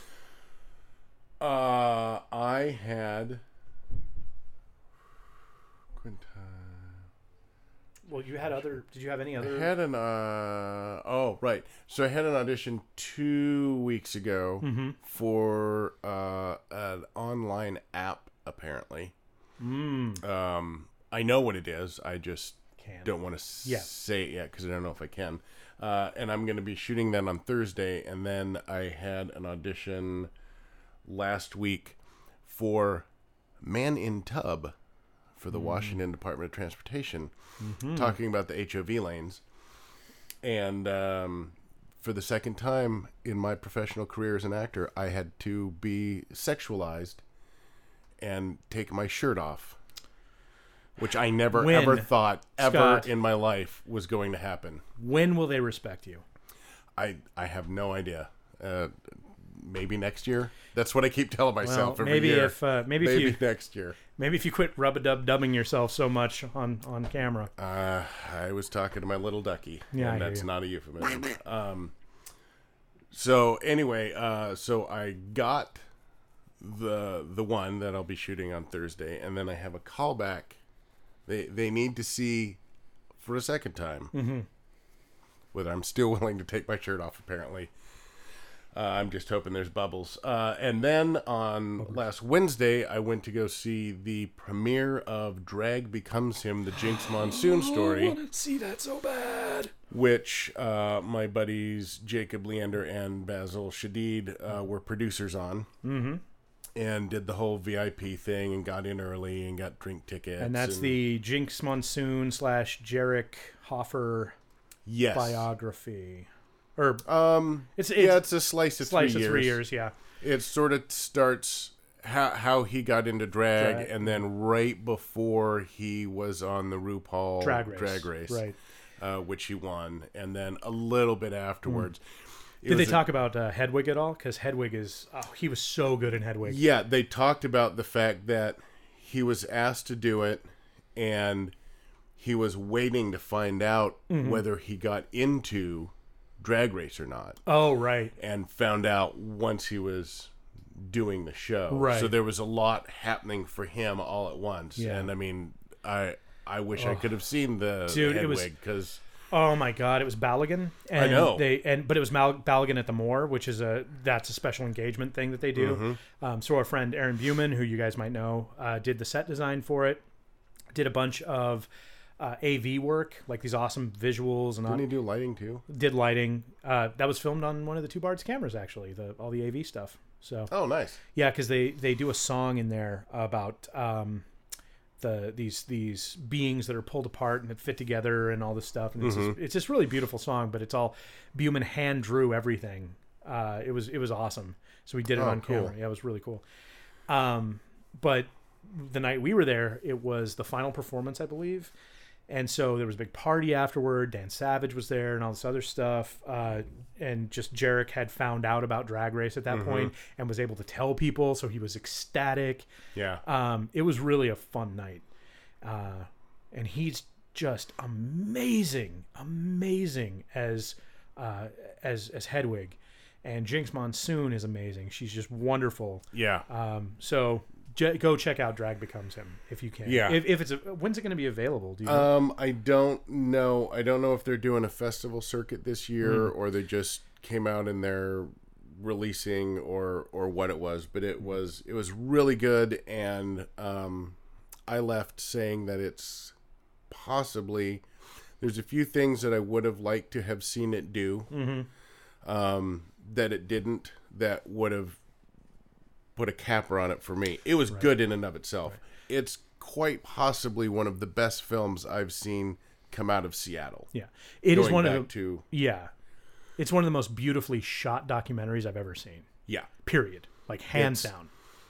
Uh, I had. Well, you had other. Did you have any other? I had an. Uh, oh, right. So I had an audition two weeks ago mm-hmm. for uh, an online app. Apparently, mm. um, I know what it is. I just can. don't want to yeah. say it yet because I don't know if I can. Uh, and I'm going to be shooting that on Thursday. And then I had an audition last week for Man in Tub for the mm. Washington Department of Transportation, mm-hmm. talking about the H O V lanes. And um, for the second time in my professional career as an actor, I had to be sexualized and take my shirt off, which I never when, ever thought ever Scott, in my life was going to happen. When will they respect you? I I have no idea. Uh, maybe next year. That's what I keep telling myself well, every maybe year. If, uh, maybe maybe if you next year. Maybe if you quit rub-a-dub-dubbing yourself so much on, on camera. Uh, I was talking to my little ducky. Yeah, and I that's hear you. not a euphemism. um. So anyway, uh, so I got the the one that I'll be shooting on Thursday, and then I have a callback. They they need to see for a second time mm-hmm. whether I'm still willing to take my shirt off. Apparently, uh, I'm just hoping there's bubbles. Uh, and then on bubbles. Last Wednesday, I went to go see the premiere of Drag Becomes Him: The Jinx Monsoon Story. I want to see that so bad. Which uh, my buddies Jacob Leander and Basil Shadid uh, were producers on. Mm-hmm. And did the whole V I P thing and got in early and got drink tickets. And that's and, the Jinx Monsoon slash Jarek Hoffer yes. biography. Or um, it's, it's yeah, it's a slice of slice three of years. three years. Yeah, it sort of starts how how he got into drag, drag, and then right before he was on the RuPaul Drag Race, drag race right, uh, which he won, and then a little bit afterwards. Mm. Did they talk a, about uh, Hedwig at all? Because Hedwig is, oh, he was so good in Hedwig. Yeah, they talked about the fact that he was asked to do it, and he was waiting to find out mm-hmm. whether he got into Drag Race or not. Oh, right. And found out once he was doing the show. Right. So there was a lot happening for him all at once. Yeah. And I mean, I I wish oh. I could have seen the, Dude, the it was, Hedwig because. Oh my God! It was Balogun. And I know. They and but it was Mal, Balogun at the Moor, which is a that's a special engagement thing that they do. Mm-hmm. Um, so our friend Aaron Buman, who you guys might know, uh, did the set design for it. Did a bunch of uh, A V work, like these awesome visuals, and didn't he do lighting too? Did lighting. Uh, that was filmed on one of the Two Bards cameras, actually. The all the A V stuff. So. Oh, nice. Yeah, because they they do a song in there about. Um, The, these these beings that are pulled apart and that fit together and all this stuff, and it's mm-hmm. just, it's this really beautiful song, but it's all Buman hand drew everything. Uh, it was it was awesome. So we did it oh, on cool. camera. Yeah, it was really cool. Um, but the night we were there, it was the final performance, I believe, and so there was a big party afterward. Dan Savage was there and all this other stuff, uh, and just Jarek had found out about Drag Race at that mm-hmm. point and was able to tell people, so he was ecstatic. Yeah. Um, it was really a fun night. Uh, and he's just amazing, amazing as uh, as as Hedwig. And Jinx Monsoon is amazing. She's just wonderful. Yeah. Um, so j- go check out Drag Becomes Him if you can. Yeah. If, if it's a, when's it going to be available? Do you know? Um, I don't know. I don't know if they're doing a festival circuit this year mm. or they just came out and they're releasing or or what it was. But it was it was really good, and um, I left saying that it's possibly there's a few things that I would have liked to have seen it do. Mm-hmm. Um, that it didn't, that would have put a capper on it for me. It was right. good in and of itself. Right. It's quite possibly one of the best films I've seen come out of Seattle. Yeah, it Going is one back of the to, yeah, it's one of the most beautifully shot documentaries I've ever seen. Yeah, period. Like hands it's, down.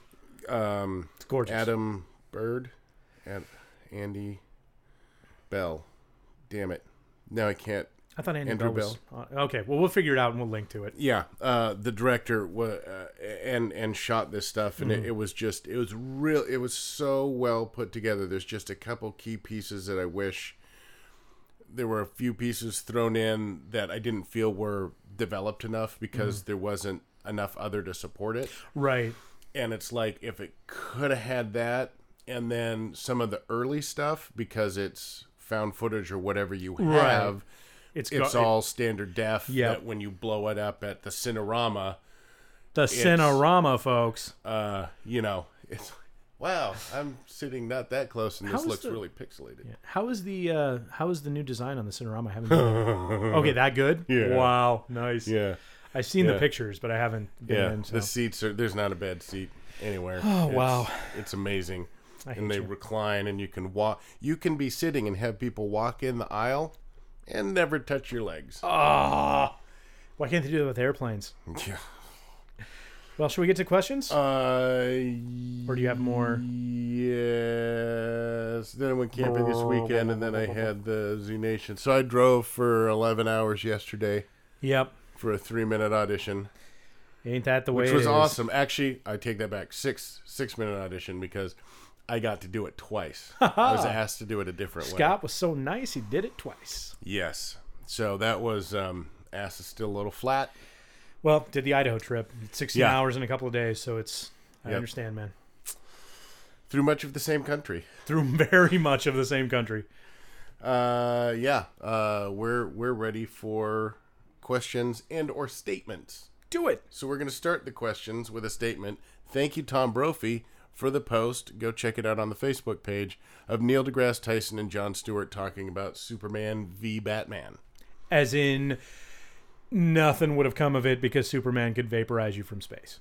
Um, it's gorgeous. Adam Bird and Andy Bell. Damn it! Now I can't. I thought Andy Andrew Bell was Bell. on. Okay, well, we'll figure it out and we'll link to it. Yeah, uh, the director wa- uh, and and shot this stuff, and mm-hmm. it, it was just it was real. It was so well put together. There's just a couple key pieces that I wish there were a few pieces thrown in that I didn't feel were developed enough because mm-hmm. there wasn't enough other to support it. Right. And it's like if it could have had that, and then some of the early stuff because it's found footage or whatever you have. Right. It's, it's go- all it, standard def. Yep. That when you blow it up at the Cinerama, the Cinerama, folks. Uh, you know, it's wow. I'm sitting not that close, and how this looks the, really pixelated. Yeah. How is the uh, how is the new design on the Cinerama? I haven't. Okay, that good. Yeah. Wow. Nice. Yeah. I've seen yeah. the pictures, but I haven't been yeah. in. So. The seats are. There's not a bad seat anywhere. Oh it's, wow. It's amazing. I hate and they you. recline, and you can walk. You can be sitting and have people walk in the aisle. And never touch your legs. Ah, oh, why can't they do that with airplanes? Yeah. Well, should we get to questions? Uh, or do you have more? Yes. Then I went camping this weekend, and then I had the Z Nation. So I drove for eleven hours yesterday. Yep. For a three-minute audition. Ain't that the way? Which was it is. awesome. Actually, I take that back. Six six-minute audition because I got to do it twice. I was asked to do it a different Scott way. Scott was so nice, he did it twice. Yes. So that was, um, ass is still a little flat. Well, did the Idaho trip. sixteen yeah. hours in a couple of days, so it's, I yep. understand, man. Through much of the same country. Through very much of the same country. Uh, yeah. Uh, we're, we're ready for questions and or statements. Do it. So we're going to start the questions with a statement. Thank you, Tom Brophy, for the post. Go check it out on the Facebook page of Neil deGrasse Tyson and Jon Stewart talking about Superman v Batman. As in, nothing would have come of it because Superman could vaporize you from space.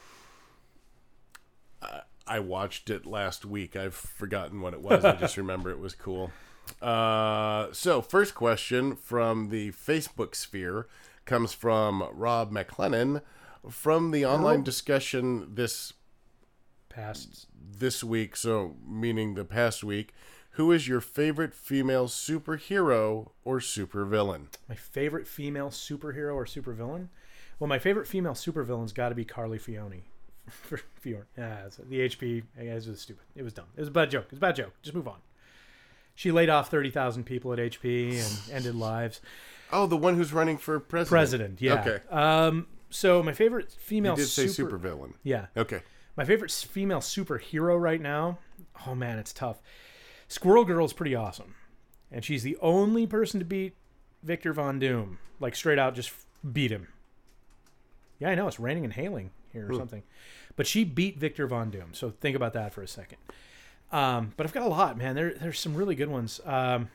Uh, I watched it last week. I've forgotten what it was. I just remember it was cool. Uh, so, first question from the Facebook sphere comes from Rob McLennan from the online discussion this past this week, so meaning the past week. Who is your favorite female superhero or supervillain? My favorite female superhero or supervillain? Well, my favorite female supervillain's got to be Carly Fione for Fiora. Yeah, so the H P, I guess, was stupid. It was dumb. It was a bad joke. It was a bad joke. Just move on. She laid off thirty thousand people at H P and ended lives. Oh, the one who's running for president. President, yeah. Okay. Um, so my favorite female You did say super, supervillain. Yeah. Okay. My favorite s- female superhero right now, oh man, it's tough. Squirrel Girl's pretty awesome. And she's the only person to beat Victor Von Doom. Like, straight out, just beat him. Yeah, I know, it's raining and hailing here or Ooh. something. But she beat Victor Von Doom, so think about that for a second. Um, but I've got a lot, man. There, there's some really good ones. Um,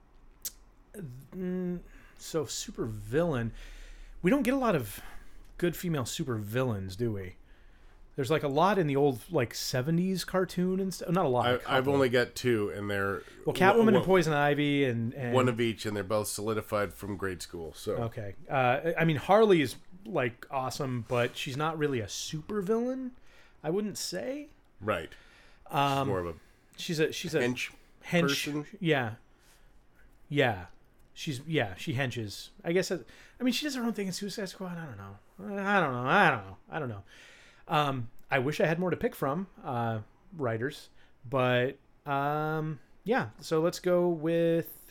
mm, so, super villain. We don't get a lot of good female super villains, do we? There's like a lot in the old like seventies cartoon and stuff. Not a lot. I, a I've couple. only got two, and they're well, Catwoman one, and Poison Ivy, and, and one of each, and they're both solidified from grade school. So okay. Uh, I mean, Harley is like awesome, but she's not really a super villain. I wouldn't say. right, Um, she's more of a she's a she's a hench hench. person. Yeah, yeah. She's yeah. She henches. I guess. It, I mean, she does her own thing in Suicide Squad. I don't know. I don't know. I don't know. I don't know. Um, I wish I had more to pick from, uh, writers, but um, yeah. So let's go with.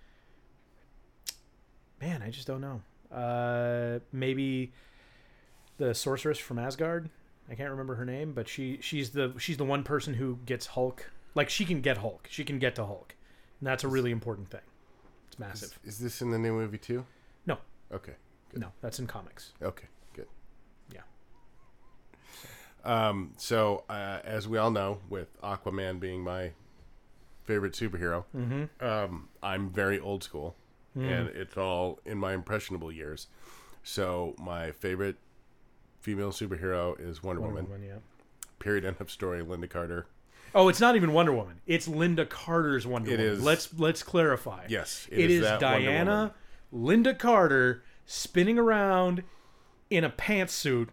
Man, I just don't know. Uh, maybe the sorceress from Asgard. I can't remember her name, but she she's the she's the one person who gets Hulk. Like, she can get Hulk. She can get to Hulk, and that's a really important thing. It's massive. Is, is this in the new movie too? No, Okay, good. no, that's in comics. Okay, good. Yeah. Um, so uh, as we all know, with Aquaman being my favorite superhero, Mm-hmm. um, I'm very old school, Mm. and it's all in my impressionable years. So my favorite female superhero is Wonder, Wonder Woman. Woman, yeah. Period. End of story. Linda Carter. Oh, it's not even Wonder Woman. It's Linda Carter's Wonder It Woman. is- Let's let's clarify. Yes, it is, that Wonder Woman. Diana, Linda Carter spinning around in a pantsuit.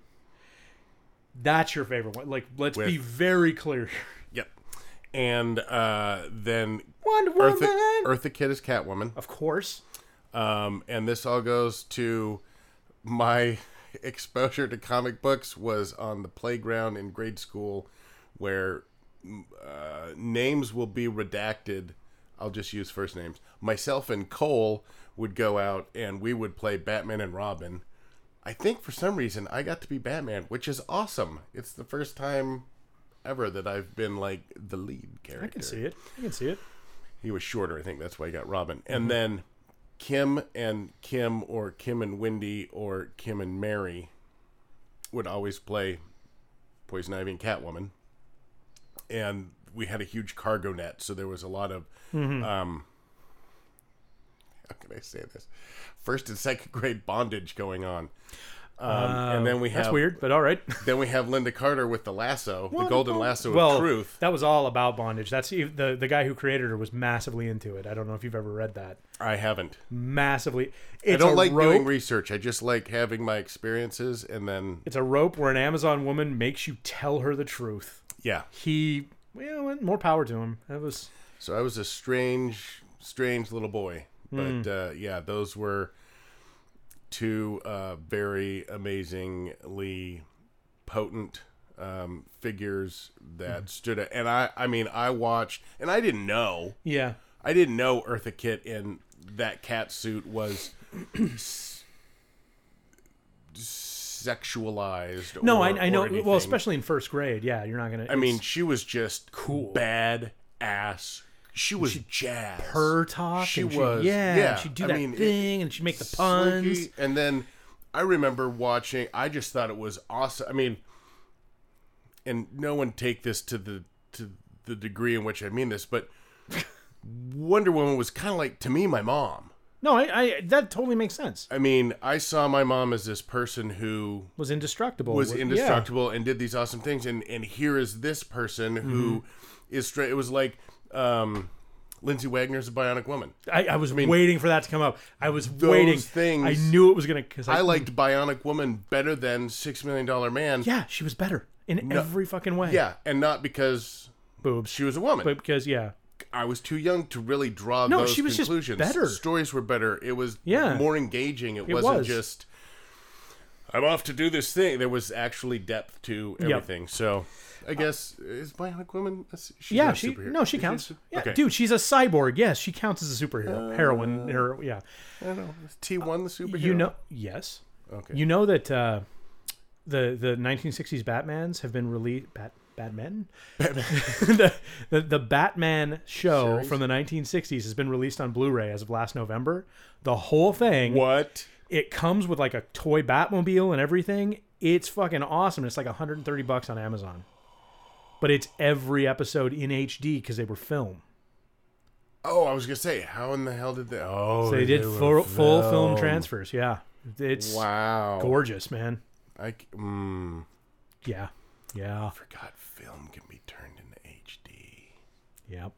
That's your favorite one. Like, let's With- be very clear. Yep. And uh, then Wonder Woman, Eartha, Eartha Kitt is Catwoman. of course. Um, and this all goes to my exposure to comic books was on the playground in grade school, where uh, names will be redacted. I'll just use first names. Myself and Cole would go out and we would play Batman and Robin. I think for some reason I got to be Batman, which is awesome. It's the first time ever that I've been like the lead character. I can see it. I can see it. He was shorter. I think that's why he got Robin. And then Kim and Kim, or Kim and Wendy, or Kim and Mary would always play Poison Ivy and Catwoman. And we had a huge cargo net, so there was a lot of, Mm-hmm. um, how can I say this? First and second grade bondage going on. Um, Uh, and then we have that's weird, but all right. Then we have Linda Carter with the lasso, the golden lasso well, of truth. that was all about bondage. That's the the guy who created her was massively into it. I don't know if you've ever read that. I haven't. Massively. It's I don't a like rope. doing research. I just like having my experiences, and then It's a rope where an Amazon woman makes you tell her the truth. yeah. He, well, more power to him. That was So I was a strange, strange little boy, but Hmm. uh, yeah, those were two uh, very amazingly potent um, figures that Hmm. stood out. And I, I mean, I watched, and I didn't know. yeah. I didn't know Eartha Kitt in that cat suit was s- sexualized. No, or, I, I know. or anything. Well, especially in first grade. Yeah, you're not gonna. I mean, it's she was just cool. bad ass. She was jazz. her talk. She and was. Yeah. yeah. and she'd do I that mean, it- thing, and she'd make the puns. Slinky. And then I remember watching. I just thought it was awesome. I mean, and no one take this to the to the degree in which I mean this, but Wonder Woman was kind of like, to me, my mom. No, I, I. That totally makes sense. I mean, I saw my mom as this person who Was indestructible. was yeah. indestructible and did these awesome things, and and here is this person who Mm-hmm. is straight. It was like um, Lindsay Wagner's a Bionic Woman. I, I was mean, waiting for that to come up. I was those waiting. things- I knew it was gonna. Cause I, I liked Bionic Woman better than Six Million Dollar Man. Yeah, she was better in every fucking way. Yeah, and not because boobs. she was a woman. But because yeah, I was too young to really draw No, those she was just conclusions. better. Stories were better. It was Yeah. more engaging. It, wasn't was. just I'm off to do this thing. There was actually depth to everything. Yep. So, I guess is Bionic Woman? She's yeah, not a she superhero. no, she Is counts. She a, yeah, okay. Dude, she's a cyborg. Yes, she counts as a superhero, uh, heroine. Her, yeah. I don't know. Is T one the superhero? You know, yes. Okay. You know that uh, the the nineteen sixties Batmans have been released. Bat Batman. Batman. the, the the Batman show Series? from the nineteen sixties has been released on Blu-ray as of last November. The whole thing. What? It comes with like a toy Batmobile and everything. It's fucking awesome. It's like one hundred thirty bucks on Amazon. But it's every episode in H D because they were film. Oh, I was gonna say, how in the hell did they? Oh, so they did they full, full film transfers. Yeah, it's wow, gorgeous, man. I mm, yeah, yeah. I forgot film can be turned into H D. Yep.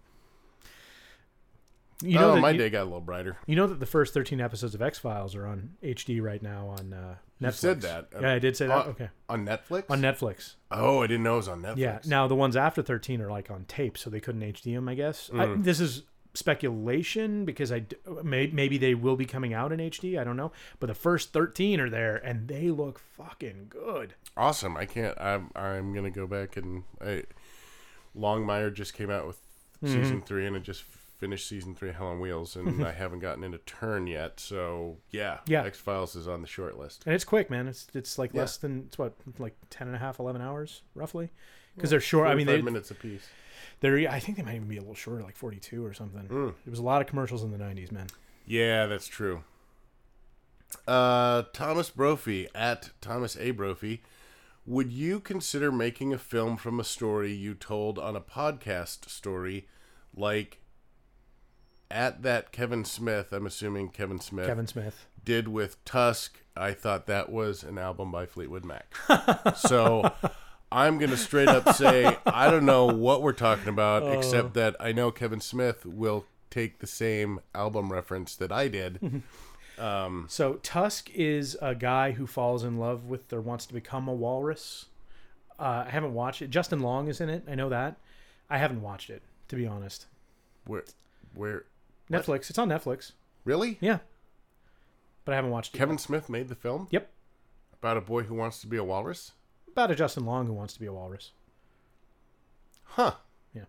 You know oh, that, my you, day got a little brighter. You know that the first thirteen episodes of X-Files are on H D right now on uh, Netflix. You said that. Yeah, I did say that. Uh, okay. On Netflix? On Netflix. Oh, I didn't know it was on Netflix. Yeah. Now, the ones after thirteen are like on tape, so they couldn't H D them, I guess. Mm. I, this is speculation because I, may, maybe they will be coming out in H D. I don't know. But the first thirteen are there, and they look fucking good. Awesome. I can't. I'm, I'm going to go back and... I, Longmire just came out with mm-hmm. season three, and it just... finished season three Hell on Wheels, and I haven't gotten into Turn yet, so yeah, yeah. X-Files is on the short list. And it's quick, man. It's it's like yeah. less than, it's what, like ten and a half, eleven hours, roughly? Because yeah, they're short. I mean, they minutes apiece. They're, I think they might even be a little shorter, like forty-two or something. Mm. There was a lot of commercials in the nineties, man. Yeah, that's true. Uh, Thomas Brophy, at Thomas A. Brophy, would you consider making a film from a story you told on a podcast story, like at that Kevin Smith, I'm assuming Kevin Smith. Kevin Smith. Did with Tusk? I thought that was an album by Fleetwood Mac. So I'm going to straight up say, I don't know what we're talking about, oh. except that I know Kevin Smith will take the same album reference that I did. um, so Tusk is a guy who falls in love with or wants to become a walrus. Uh, I haven't watched it. Justin Long is in it. I know that. I haven't watched it, to be honest. Where? Where? Netflix. What? It's on Netflix. Really? Yeah. But I haven't watched it. Kevin yet. Smith made the film? Yep. About a boy who wants to be a walrus? About a Justin Long who wants to be a walrus. Huh. Yeah.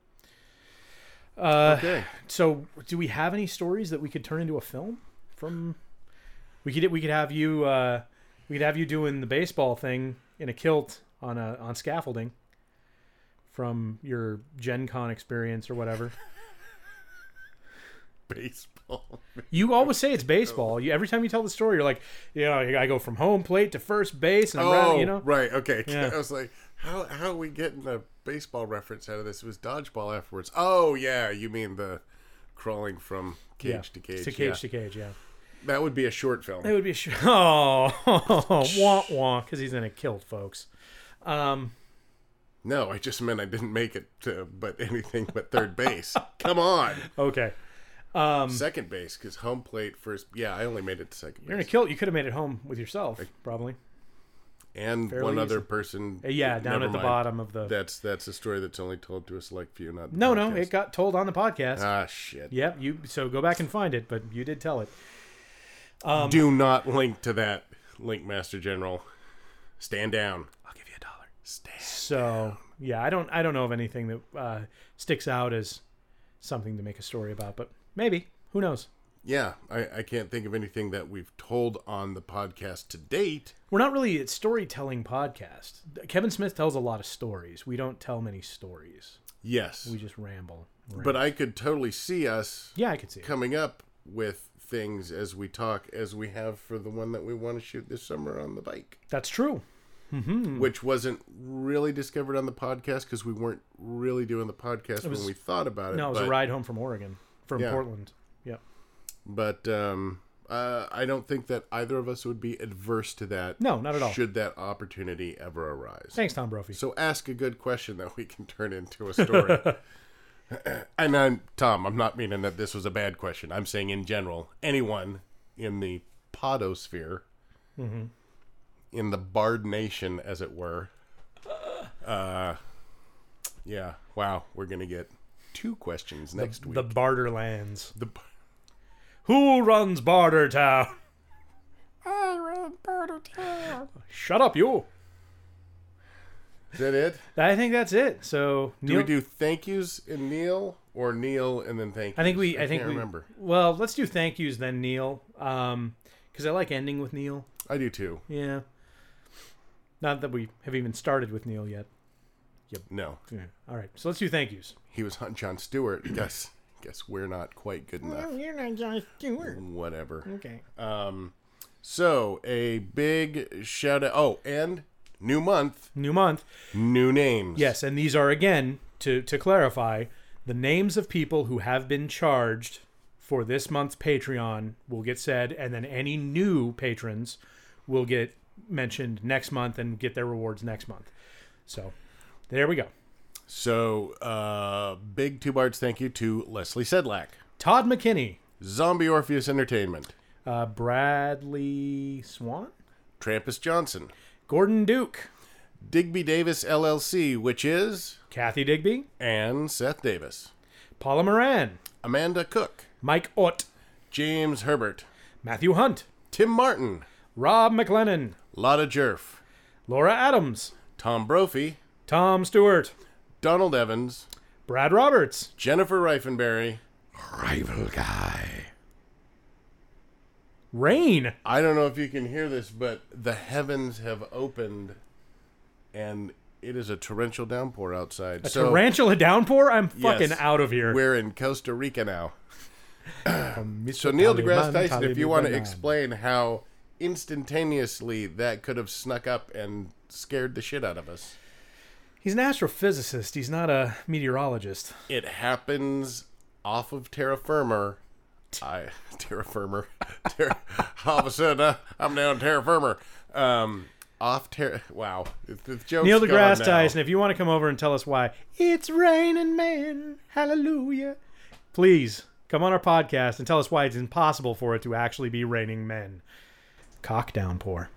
Uh, okay. So, do we have any stories that we could turn into a film from? We could we could have you uh, we could have you doing the baseball thing in a kilt on a on scaffolding from your Gen Con experience or whatever. Baseball. You always say it's baseball. You, every time you tell the story, you're like, you know, I go from home plate to first base and oh, around, you know. Right. Okay. Yeah. I was like, how how are we getting a baseball reference out of this? It was dodgeball afterwards. Oh yeah, you mean the crawling from cage yeah. to cage? To cage yeah. to cage. Yeah. That would be a short film. It would be a short. Oh, wah wah, because he's in a kilt, folks. Um. No, I just meant I didn't make it to but anything but third base. Come on. Okay. Um, second base, because home plate first. Yeah, I only made it to second base. You're in a kilt. You could have made it home with yourself, like, probably. And Fairly one easy. other person. Uh, yeah, down Never at the mind. bottom of the. That's that's a story that's only told to a select few. Not the no, podcast. no, it got told on the podcast. Ah, shit. Yep. You so go back and find it, but you did tell it. Um, Do not link to that link, Master General. Stand down. I'll give you a dollar. Stand. So down. yeah, I don't I don't know of anything that uh, sticks out as something to make a story about, but maybe. Who knows? Yeah, I, I can't think of anything that we've told on the podcast to date. We're not really a storytelling podcast. Kevin Smith tells a lot of stories. We don't tell many stories. Yes. We just ramble. ramble. But I could totally see us yeah, I could see coming it. up with things as we talk, as we have for the one that we want to shoot this summer on the bike. That's true. Mm-hmm. Which wasn't really discovered on the podcast because we weren't really doing the podcast was, when we thought about it. No, it was but, a ride home from Oregon, from yeah. Portland. Yep. But um, uh, I don't think that either of us would be adverse to that. No, not at all. Should that opportunity ever arise. Thanks, Tom Brophy. So ask a good question that we can turn into a story. And I'm, Tom, I'm not meaning that this was a bad question. I'm saying in general, anyone in the podosphere, mm-hmm. in the Bard Nation, as it were, uh, yeah, wow, we're going to get two questions next the, week. The Barterlands. The Who runs Bartertown? I run Bartertown. Shut up, you. Is that it? I think that's it. So Do Neil, we do thank yous and Neil, or Neil and then thank yous? I think we. I, I think can't we. remember. Well, let's do thank yous then Neil, um, because I like ending with Neil. I do too. Yeah. Not that we have even started with Neil yet. No, Yeah. All right. So let's do thank yous. he was on Jon Stewart. guess, guess we're not quite good enough. You're not Jon Stewart. Whatever. Okay. Um, so a big shout out. Oh, and new month, New month. new names. Yes, and these are again to to clarify the names of people who have been charged for this month's Patreon will get said, and then any new patrons will get mentioned next month and get their rewards next month. So there we go. So uh, big two bards thank you to Leslie Sedlak, Todd McKinney, Zombie Orpheus Entertainment, uh, Bradley Swan, Trampus Johnson, Gordon Duke, Digby Davis L L C, which is, Kathy Digby, and Seth Davis, Paula Moran, Amanda Cook, Mike Ott, James Herbert, Matthew Hunt, Tim Martin, Rob McLennan, Lotta Jerf, Laura Adams, Tom Brophy, Tom Stewart, Donald Evans, Brad Roberts, Jennifer Reifenberry, Rival Guy. Rain. I don't know if you can hear this, but the heavens have opened, and it is a torrential downpour outside. A so tarantula downpour? I'm fucking yes, out of here. We're in Costa Rica now. Um, So Neil deGrasse Tyson, if you want to explain how instantaneously that could have snuck up and scared the shit out of us. He's an astrophysicist. He's not a meteorologist. It happens off of terra firma. I terra firma. Terra, all of a sudden, uh, I'm down terra firma. Um, off terra. Wow, the joke's Neil gone deGrasse now. Tyson, if you want to come over and tell us why it's raining men, hallelujah, please come on our podcast and tell us why it's impossible for it to actually be raining men. Cock downpour.